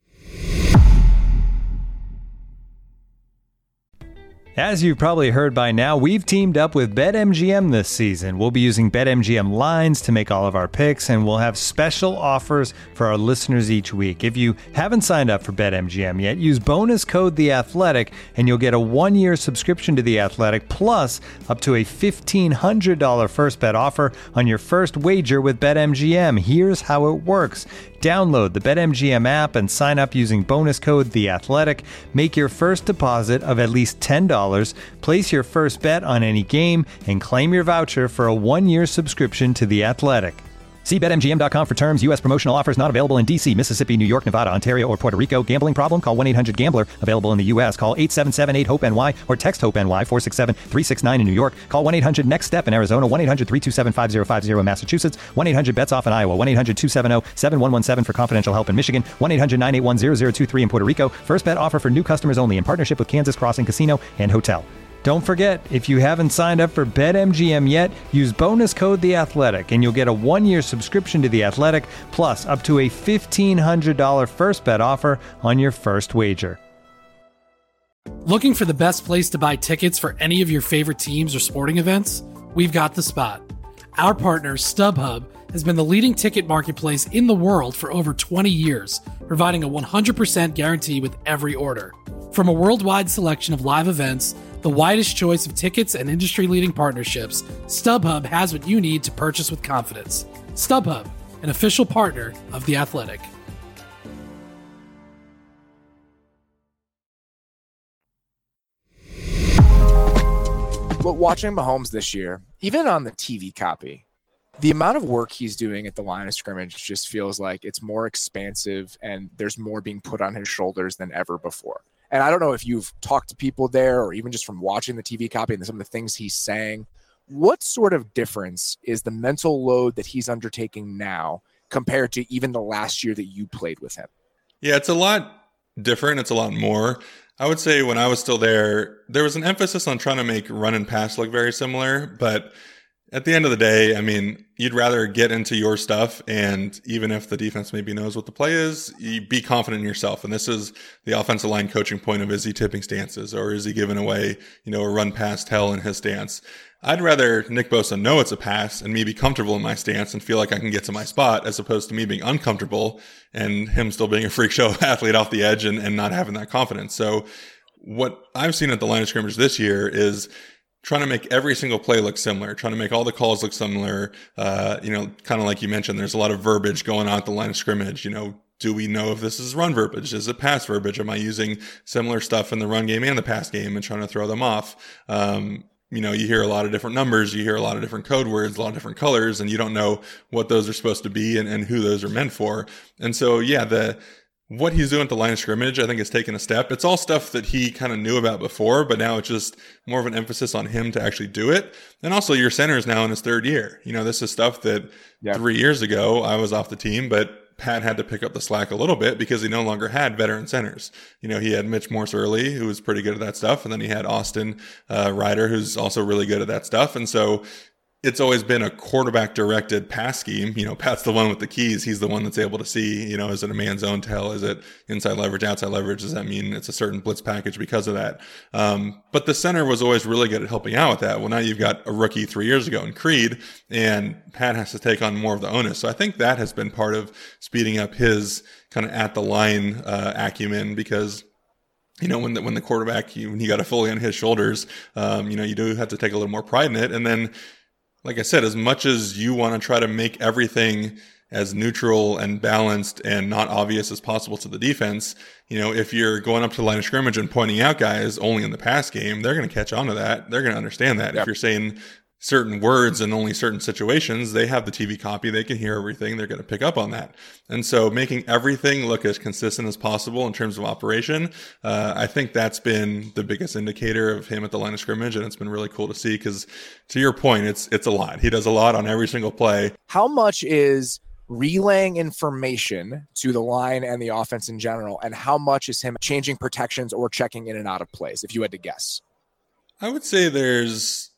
As you've probably heard by now, we've teamed up with BetMGM this season. We'll be using BetMGM lines to make all of our picks, and we'll have special offers for our listeners each week. If you haven't signed up for BetMGM yet, use bonus code The Athletic, and you'll get a one-year subscription to The Athletic, plus up to a fifteen hundred dollars first bet offer on your first wager with BetMGM. Here's how it works. Download the BetMGM app and sign up using bonus code The Athletic. Make your first deposit of at least ten dollars. Place your first bet on any game and claim your voucher for a one-year subscription to The Athletic. See Bet M G M dot com for terms. U S promotional offers not available in D C, Mississippi, New York, Nevada, Ontario, or Puerto Rico. Gambling problem? Call one eight hundred gambler. Available in the U S. Call eight seven seven eight hope N Y or text HOPE-NY four six seven three six nine in New York. Call one eight hundred next step in Arizona. one eight hundred three two seven five zero five zero in Massachusetts. one eight hundred bets off in Iowa. one eight hundred two seven zero seven one one seven for confidential help in Michigan. one eight hundred nine eight one zero zero two three in Puerto Rico. First bet offer for new customers only in partnership with Kansas Crossing Casino and Hotel. Don't forget, if you haven't signed up for BetMGM yet, use bonus code The Athletic, and you'll get a one-year subscription to The Athletic, plus up to a fifteen hundred dollars first bet offer on your first wager. Looking for the best place to buy tickets for any of your favorite teams or sporting events? We've got the spot. Our partner, StubHub, has been the leading ticket marketplace in the world for over twenty years, providing a one hundred percent guarantee with every order. From a worldwide selection of live events, the widest choice of tickets, and industry-leading partnerships, StubHub has what you need to purchase with confidence. StubHub, an official partner of The Athletic. But watching Mahomes this year, even on the T V copy, the amount of work he's doing at the line of scrimmage just feels like it's more expansive and there's more being put on his shoulders than ever before. And I don't know if you've talked to people there or even just from watching the T V copy and some of the things he's saying, what sort of difference is the mental load that he's undertaking now compared to even the last year that you played with him? Yeah, it's a lot different. It's a lot more. I would say when I was still there, there was an emphasis on trying to make run and pass look very similar, but at the end of the day, I mean, you'd rather get into your stuff, and even if the defense maybe knows what the play is, you be confident in yourself. And this is the offensive line coaching point of, is he tipping stances, or is he giving away, you know, a run pass tell in his stance? I'd rather Nick Bosa know it's a pass and me be comfortable in my stance and feel like I can get to my spot, as opposed to me being uncomfortable and him still being a freak show athlete off the edge and, and not having that confidence. So what I've seen at the line of scrimmage this year is trying to make every single play look similar, trying to make all the calls look similar. Uh, you know, kind of like you mentioned, there's a lot of verbiage going on at the line of scrimmage. You know, do we know if this is run verbiage? Is it pass verbiage? Am I using similar stuff in the run game and the pass game and trying to throw them off? Um, you know, you hear a lot of different numbers, you hear a lot of different code words, a lot of different colors, and you don't know what those are supposed to be and, and who those are meant for. And so, yeah, the, what he's doing at the line of scrimmage, I think, is taking a step. It's all stuff that he kind of knew about before, but now it's just more of an emphasis on him to actually do it. And also, your center is now in his third year. You know, this is stuff that yeah. three years ago I was off the team, but Pat had to pick up the slack a little bit because he no longer had veteran centers. You know, he had Mitch Morse early, who was pretty good at that stuff. And then he had Austin uh, Ryder, who's also really good at that stuff. And so it's always been a quarterback directed pass scheme. You know, Pat's the one with the keys. He's the one that's able to see, you know, is it a man zone tell? Is it inside leverage, outside leverage? Does that mean it's a certain blitz package because of that? Um, but the center was always really good at helping out with that. Well, now you've got a rookie three years ago in Creed, and Pat has to take on more of the onus. So I think that has been part of speeding up his kind of at the line uh, acumen, because you know, when the, when the quarterback, you, when you got it fully on his shoulders, um, you know, you do have to take a little more pride in it. And then, like I said, as much as you want to try to make everything as neutral and balanced and not obvious as possible to the defense, you know, if you're going up to the line of scrimmage and pointing out guys only in the pass game, they're going to catch on to that. They're going to understand that. Yep. If you're saying certain words in only certain situations, they have the T V copy, they can hear everything, they're going to pick up on that. And so making everything look as consistent as possible in terms of operation, uh, I think that's been the biggest indicator of him at the line of scrimmage, and it's been really cool to see, because to your point, it's it's a lot. He does a lot on every single play. How much is relaying information to the line and the offense in general, and how much is him changing protections or checking in and out of plays, if you had to guess? I would say there's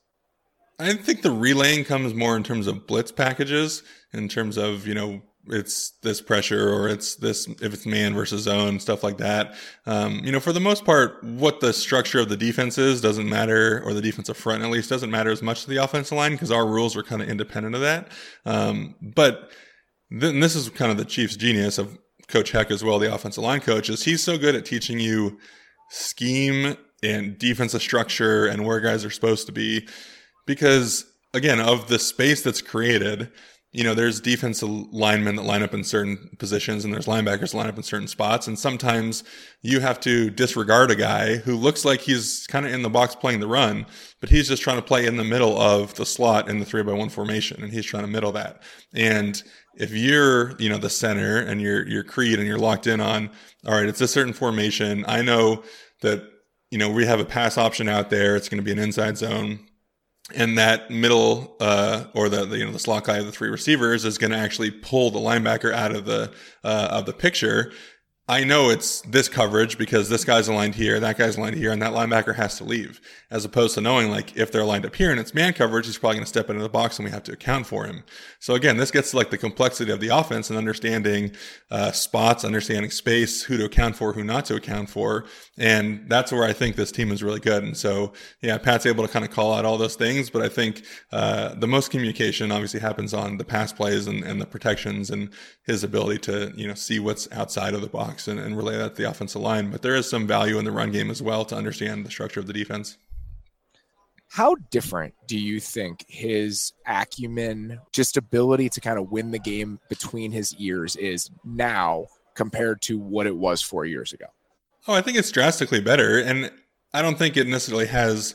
I think the relaying comes more in terms of blitz packages, in terms of, you know, it's this pressure or it's this, if it's man versus zone, stuff like that. Um, you know, for the most part, what the structure of the defense is doesn't matter, or the defensive front at least doesn't matter as much to the offensive line, because our rules are kind of independent of that. Um, but then this is kind of the Chiefs' genius of Coach Heck as well, the offensive line coach, is he's so good at teaching you scheme and defensive structure and where guys are supposed to be. Because, again, of the space that's created, you know, there's defensive linemen that line up in certain positions, and there's linebackers that line up in certain spots. And sometimes you have to disregard a guy who looks like he's kind of in the box playing the run, but he's just trying to play in the middle of the slot in the three by one formation, and he's trying to middle that. And if you're, you know, the center and you're, you're Creed and you're locked in on, all right, it's a certain formation. I know that, you know, we have a pass option out there. It's going to be an inside zone. And that middle, uh, or the, the, you know, the slot guy of the three receivers is going to actually pull the linebacker out of the, uh, of the picture. I know it's this coverage because this guy's aligned here, that guy's aligned here, and that linebacker has to leave, as opposed to knowing, like, if they're lined up here and it's man coverage, he's probably going to step into the box and we have to account for him. So again, this gets to like the complexity of the offense and understanding uh, spots, understanding space, who to account for, who not to account for. And that's where I think this team is really good. And so, yeah, Pat's able to kind of call out all those things, but I think uh, the most communication obviously happens on the pass plays and, and the protections and his ability to, you know, see what's outside of the box. blocks and, and relay that to the offensive line. But there is some value in the run game as well to understand the structure of the defense. How different do you think his acumen, just ability to kind of win the game between his ears is now compared to what it was four years ago? Oh, I think it's drastically better. And I don't think it necessarily has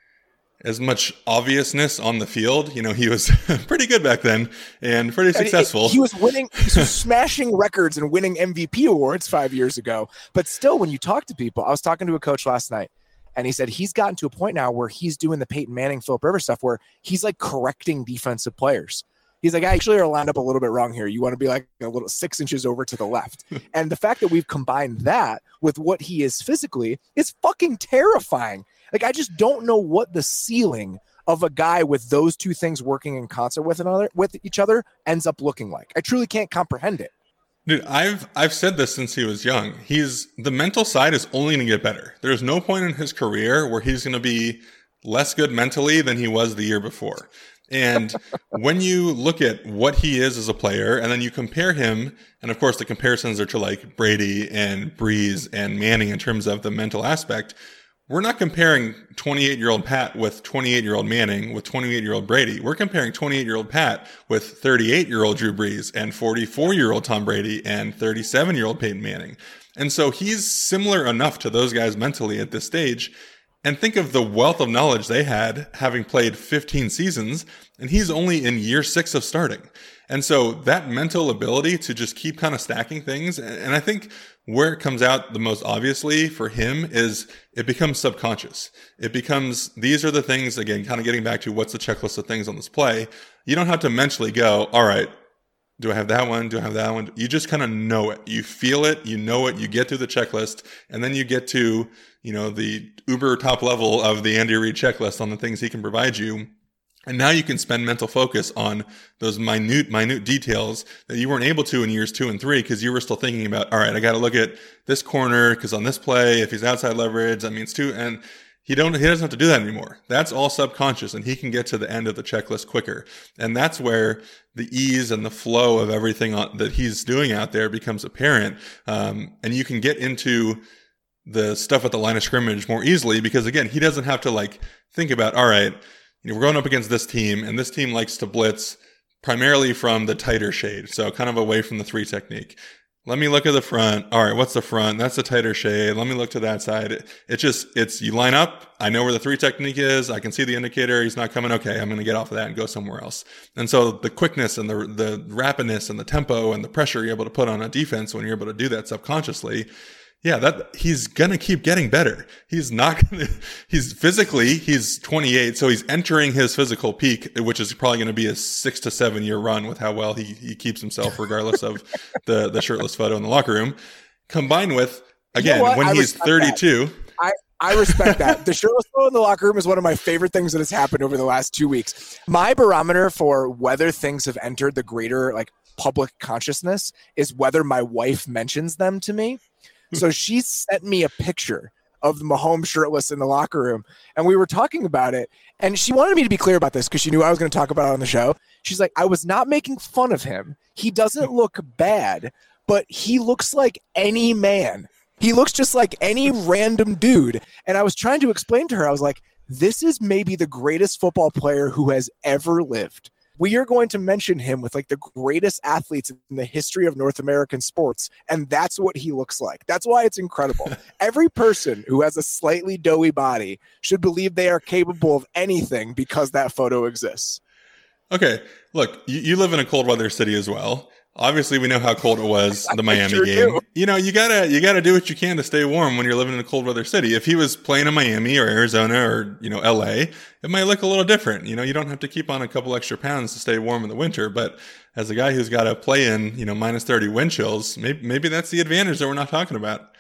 as much obviousness on the field. You know, he was pretty good back then and pretty successful. And it, he was winning, he was smashing records and winning M V P awards five years ago. But still, when you talk to people, I was talking to a coach last night, and he said he's gotten to a point now where he's doing the Peyton Manning, Philip Rivers stuff where he's like correcting defensive players. He's like, I actually are lined up a little bit wrong here. You want to be like a little six inches over to the left. And the fact that we've combined that with what he is physically is fucking terrifying. Like, I just don't know what the ceiling of a guy with those two things working in concert with another, with each other ends up looking like. I truly can't comprehend it. Dude, I've I've said this since he was young. He's the mental side is only going to get better. There's no point in his career where he's going to be less good mentally than he was the year before. And when you look at what he is as a player, and then you compare him, and of course the comparisons are to like Brady and Breeze and Manning in terms of the mental aspect. We're not comparing twenty-eight-year-old Pat with twenty-eight-year-old Manning with twenty-eight-year-old Brady. We're comparing twenty-eight-year-old Pat with thirty-eight-year-old Drew Brees and forty-four-year-old Tom Brady and thirty-seven-year-old Peyton Manning. And so he's similar enough to those guys mentally at this stage. And think of the wealth of knowledge they had having played fifteen seasons, and he's only in year six of starting. And so that mental ability to just keep kind of stacking things, and I think where it comes out the most obviously for him is it becomes subconscious. It becomes, these are the things, again, kind of getting back to what's the checklist of things on this play. You don't have to mentally go, all right, do I have that one? Do I have that one? You just kind of know it. You feel it. You know it. You get through the checklist, and then you get to, you know, the uber top level of the Andy Reid checklist on the things he can provide you. And now you can spend mental focus on those minute, minute details that you weren't able to in years two and three because you were still thinking about, all right, I got to look at this corner because on this play, if he's outside leverage, that means two. And he don't, he doesn't have to do that anymore. That's all subconscious, and he can get to the end of the checklist quicker. And that's where the ease and the flow of everything on, that he's doing out there becomes apparent. Um, and you can get into the stuff at the line of scrimmage more easily because, again, he doesn't have to like think about, all right, you know, we're going up against this team, and this team likes to blitz primarily from the tighter shade, so kind of away from the three technique. Let me look at the front. All right, what's the front? That's the tighter shade. Let me look to that side. It, it just, it's, you line up. I know where the three technique is. I can see the indicator. He's not coming. Okay, I'm going to get off of that and go somewhere else. And so the quickness and the the rapidness and the tempo and the pressure you're able to put on a defense when you're able to do that subconsciously, yeah, that he's going to keep getting better. He's not going to, he's physically, he's twenty-eight. So he's entering his physical peak, which is probably going to be a six to seven year run with how well he, he keeps himself, regardless of the, the shirtless photo in the locker room. Combined with, again, you know when I he's thirty-two. That. I, I respect that. The shirtless photo in the locker room is one of my favorite things that has happened over the last two weeks. My barometer for whether things have entered the greater like public consciousness is whether my wife mentions them to me. So she sent me a picture of the Mahomes shirtless in the locker room, and we were talking about it. And she wanted me to be clear about this because she knew I was going to talk about it on the show. She's like, I was not making fun of him. He doesn't look bad, but he looks like any man. He looks just like any random dude. And I was trying to explain to her, I was like, this is maybe the greatest football player who has ever lived. We are going to mention him with like the greatest athletes in the history of North American sports. And that's what he looks like. That's why it's incredible. Every person who has a slightly doughy body should believe they are capable of anything because that photo exists. Okay. Look, you, you live in a cold weather city as well. Obviously, we know how cold it was, the Miami sure game. Do. You know, you gotta you gotta do what you can to stay warm when you're living in a cold weather city. If he was playing in Miami or Arizona or, you know, L A, it might look a little different. You know, you don't have to keep on a couple extra pounds to stay warm in the winter. But as a guy who's got to play in, you know, minus thirty wind chills, maybe maybe that's the advantage that we're not talking about.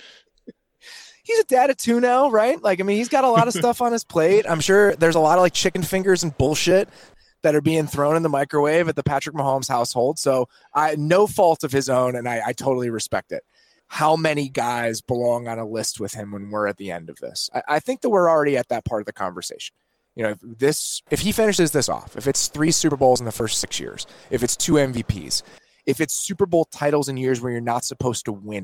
He's a dad of two now, right? Like, I mean, he's got a lot of stuff on his plate. I'm sure there's a lot of like chicken fingers and bullshit that are being thrown in the microwave at the Patrick Mahomes household. So I no fault of his own, and I, I totally respect it. How many guys belong on a list with him when we're at the end of this? I, I think that we're already at that part of the conversation. You know, if this if he finishes this off, if it's three Super Bowls in the first six years, if it's two M V Ps, if it's Super Bowl titles in years where you're not supposed to win it,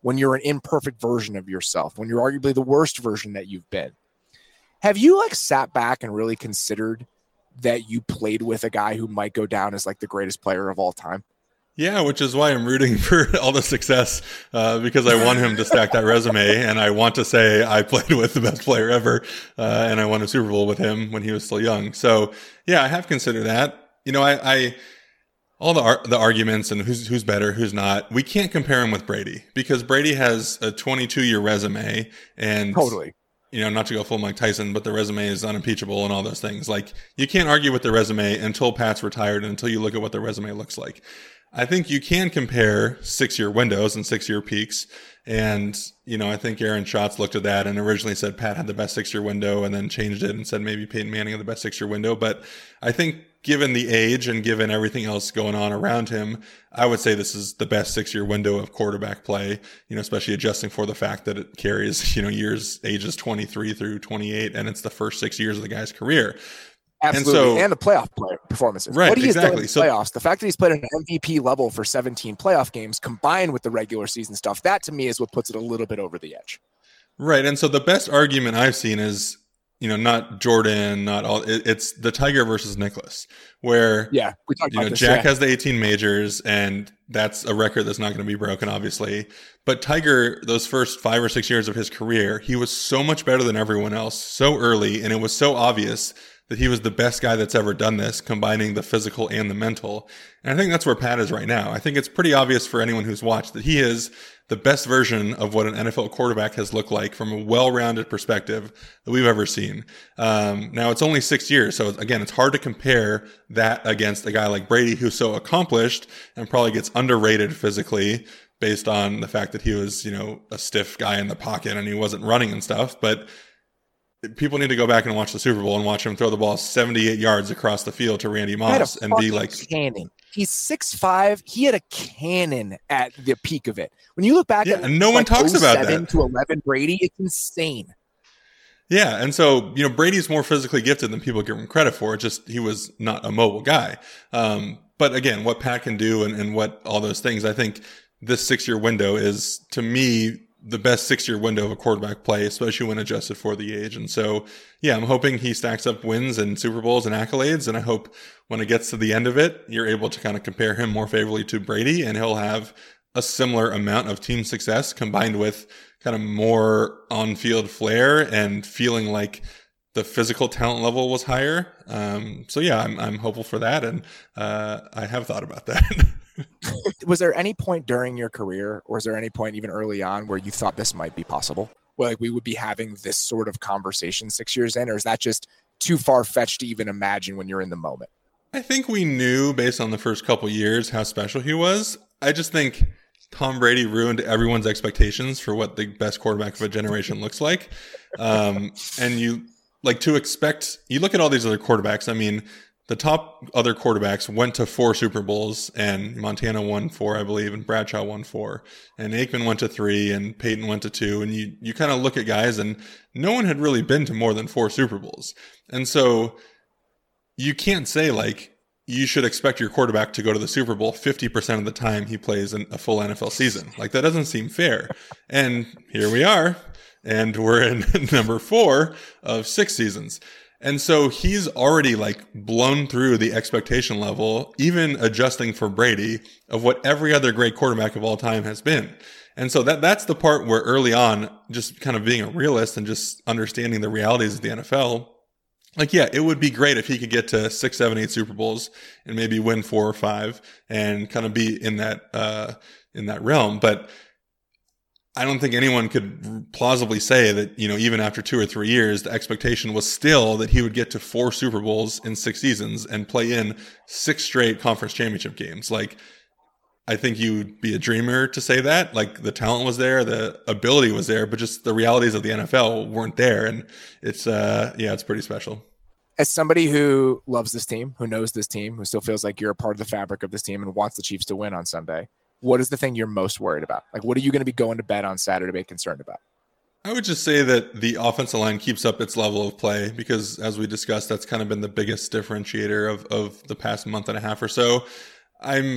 when you're an imperfect version of yourself, when you're arguably the worst version that you've been. Have you like sat back and really considered that you played with a guy who might go down as like the greatest player of all time? Yeah, which is why I'm rooting for all the success, uh, because I want him to stack that resume, and I want to say I played with the best player ever, uh, and I won a Super Bowl with him when he was still young. So yeah, I have considered that. You know, I, I all the ar- the arguments and who's who's better, who's not. We can't compare him with Brady because Brady has a twenty-two year resume, and totally. You know, not to go full Mike Tyson, but the resume is unimpeachable and all those things. Like, you can't argue with the resume until Pat's retired and until you look at what the resume looks like. I think you can compare six-year windows and six-year peaks. And, you know, I think Aaron Schatz looked at that and originally said Pat had the best six-year window and then changed it and said maybe Peyton Manning had the best six-year window. But I think given the age and given everything else going on around him, I would say this is the best six-year window of quarterback play, you know, especially adjusting for the fact that it carries, you know, years, ages twenty-three through twenty-eight, and it's the first six years of the guy's career. Absolutely. And, so, and the playoff play performances. Right, what he exactly. has done in the playoffs, so, the fact that he's played at an M V P level for seventeen playoff games combined with the regular season stuff, that to me is what puts it a little bit over the edge. Right. And so the best argument I've seen is, you know, not Jordan, not all, it, it's the Tiger versus Nicklaus, where, yeah, we talked you about know, this, Jack yeah. has the eighteen majors, and that's a record that's not going to be broken, obviously. But Tiger, those first five or six years of his career, he was so much better than everyone else so early, and it was so obvious that he was the best guy that's ever done this, combining the physical and the mental. And I think that's where Pat is right now. I think it's pretty obvious for anyone who's watched that he is the best version of what an N F L quarterback has looked like from a well-rounded perspective that we've ever seen. Um, now, it's only six years. So again, it's hard to compare that against a guy like Brady, who's so accomplished and probably gets underrated physically based on the fact that he was, you know, a stiff guy in the pocket and he wasn't running and stuff. But people need to go back and watch the Super Bowl and watch him throw the ball seventy-eight yards across the field to Randy Moss and be like, cannon. He's six five. He had a cannon at the peak of it. When you look back yeah, at and no one like talks about that. to eleven Brady, it's insane. Yeah, and so, you know, Brady's more physically gifted than people give him credit for. It's just he was not a mobile guy. Um, but again, what Pat can do and, and what all those things, I think this six-year window is, to me, the best six-year window of a quarterback play, especially when adjusted for the age. And so, yeah, I'm hoping he stacks up wins and Super Bowls and accolades. And I hope when it gets to the end of it, you're able to kind of compare him more favorably to Brady, and he'll have a similar amount of team success combined with kind of more on-field flair and feeling like the physical talent level was higher. Um, so yeah, I'm, I'm hopeful for that. And, uh, I have thought about that. Was there any point during your career, or is there any point even early on where you thought this might be possible? Where like we would be having this sort of conversation six years in, or is that just too far-fetched to even imagine when you're in the moment? I think we knew based on the first couple years how special he was. I just think Tom Brady ruined everyone's expectations for what the best quarterback of a generation looks like. Um, and you like to expect, you look at all these other quarterbacks. I mean, the top other quarterbacks went to four Super Bowls, and Montana won four, I believe, and Bradshaw won four, and Aikman went to three, and Peyton went to two. And you, you kind of look at guys, and no one had really been to more than four Super Bowls. And so you can't say like, you should expect your quarterback to go to the Super Bowl fifty percent of the time he plays in a full N F L season. Like, that doesn't seem fair. And here we are, and we're in number four of six seasons. And so he's already like blown through the expectation level, even adjusting for Brady, of what every other great quarterback of all time has been. And so that that's the part where early on, just kind of being a realist and just understanding the realities of the N F L, like, yeah, it would be great if he could get to six, seven, eight Super Bowls and maybe win four or five and kind of be in that, uh, in that realm. But I don't think anyone could plausibly say that, you know, even after two or three years, the expectation was still that he would get to four Super Bowls in six seasons and play in six straight conference championship games. Like, I think you'd be a dreamer to say that. Like, the talent was there, the ability was there, but just the realities of the N F L weren't there. And it's, uh, yeah, it's pretty special. As somebody who loves this team, who knows this team, who still feels like you're a part of the fabric of this team and wants the Chiefs to win on Sunday, what is the thing you're most worried about? Like, what are you going to be going to bed on Saturday to be concerned about? I would just say that the offensive line keeps up its level of play because, as we discussed, that's kind of been the biggest differentiator of, of the past month and a half or so. I'm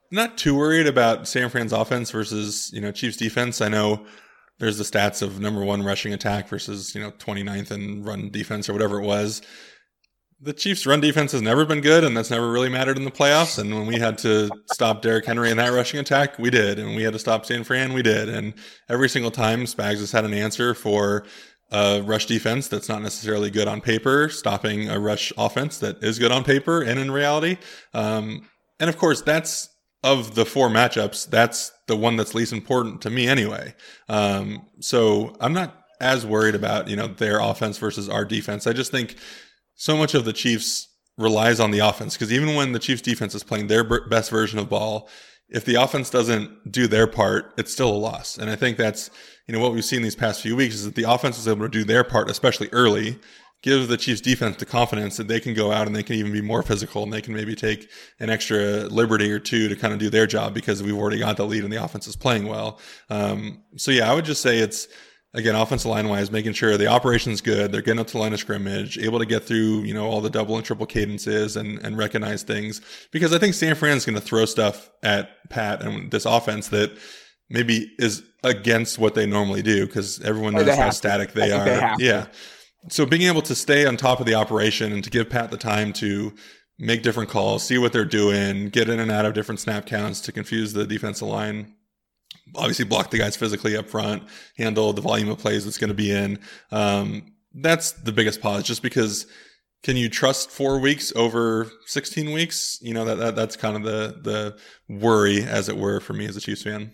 not too worried about San Fran's offense versus, you know, Chiefs defense. I know there's the stats of number one rushing attack versus, you know, twenty-ninth in run defense or whatever it was. The Chiefs' run defense has never been good, and that's never really mattered in the playoffs. And when we had to stop Derrick Henry in that rushing attack, we did. And we had to stop San Fran, we did. And every single time, Spags has had an answer for a rush defense that's not necessarily good on paper, stopping a rush offense that is good on paper and in reality. Um, and of course, that's of the four matchups, that's the one that's least important to me anyway. Um, so I'm not as worried about, you know, their offense versus our defense. I just think so much of the Chiefs relies on the offense, because even when the Chiefs defense is playing their b- best version of ball, if the offense doesn't do their part, it's still a loss. And I think that's, you know, what we've seen these past few weeks is that the offense is able to do their part, especially early, give the Chiefs defense the confidence that they can go out and they can even be more physical, and they can maybe take an extra liberty or two to kind of do their job because we've already got the lead and the offense is playing well. Um, so yeah, I would just say it's, again, offensive line wise, making sure the operation's good. They're getting up to the line of scrimmage, able to get through, you know, all the double and triple cadences and, and recognize things, because I think San Fran's going to throw stuff at Pat and this offense that maybe is against what they normally do, because everyone knows how static they are. They yeah. So being able to stay on top of the operation and to give Pat the time to make different calls, see what they're doing, get in and out of different snap counts to confuse the defensive line, obviously block the guys physically up front, handle the volume of plays that's going to be in. Um, that's the biggest pause, just because can you trust four weeks over sixteen weeks? You know, that, that that's kind of the, the worry, as it were, for me as a Chiefs fan.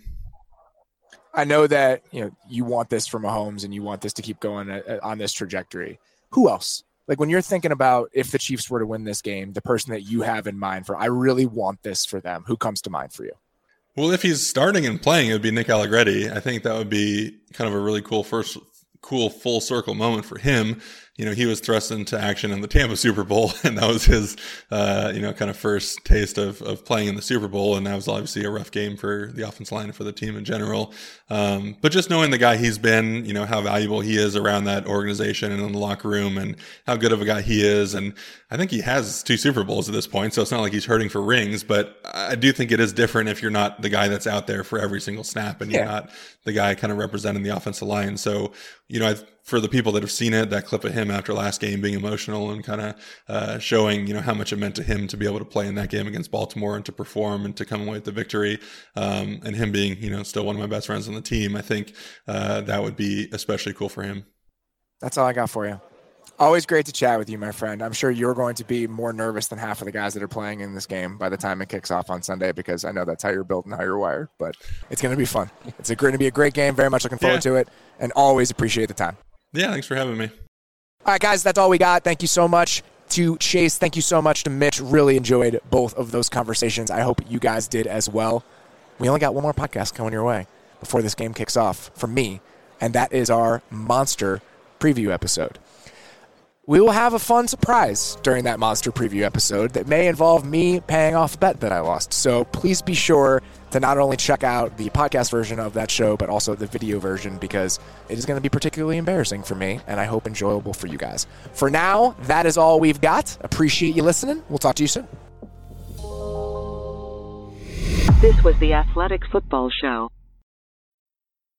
I know that, you know, you want this for Mahomes and you want this to keep going on this trajectory. Who else? Like, when you're thinking about if the Chiefs were to win this game, the person that you have in mind for, I really want this for them, who comes to mind for you? Well, if he's starting and playing, it would be Nick Allegretti. I think that would be kind of a really cool first, cool full circle moment for him. You know, he was thrust into action in the Tampa Super Bowl, and that was his, uh, you know, kind of first taste of, of playing in the Super Bowl. And that was obviously a rough game for the offensive line and for the team in general. Um, but just knowing the guy he's been, you know, how valuable he is around that organization and in the locker room, and how good of a guy he is. And I think he has two Super Bowls at this point, so it's not like he's hurting for rings, but I do think it is different if you're not the guy that's out there for every single snap and you're yeah. not the guy kind of representing the offensive line. So, you know, I, for the people that have seen it, that clip of him after last game being emotional and kind of uh, showing, you know, how much it meant to him to be able to play in that game against Baltimore and to perform and to come away with the victory, um, and him being, you know, still one of my best friends on the team, I think uh, that would be especially cool for him. That's all I got for you. Always great to chat with you, my friend. I'm sure you're going to be more nervous than half of the guys that are playing in this game by the time it kicks off on Sunday, because I know that's how you're built and how you're wired, but it's going to be fun. It's going to be a great game. Very much looking forward yeah. to it, and always appreciate the time. Yeah, thanks for having me. All right, guys, that's all we got. Thank you so much to Chase. Thank you so much to Mitch. Really enjoyed both of those conversations. I hope you guys did as well. We only got one more podcast coming your way before this game kicks off from me, and that is our Monster preview episode. We will have a fun surprise during that Monster preview episode that may involve me paying off a bet that I lost. So please be sure to not only check out the podcast version of that show, but also the video version, because it is going to be particularly embarrassing for me, and I hope enjoyable for you guys. For now, that is all we've got. Appreciate you listening. We'll talk to you soon. This was the Athletic Football Show.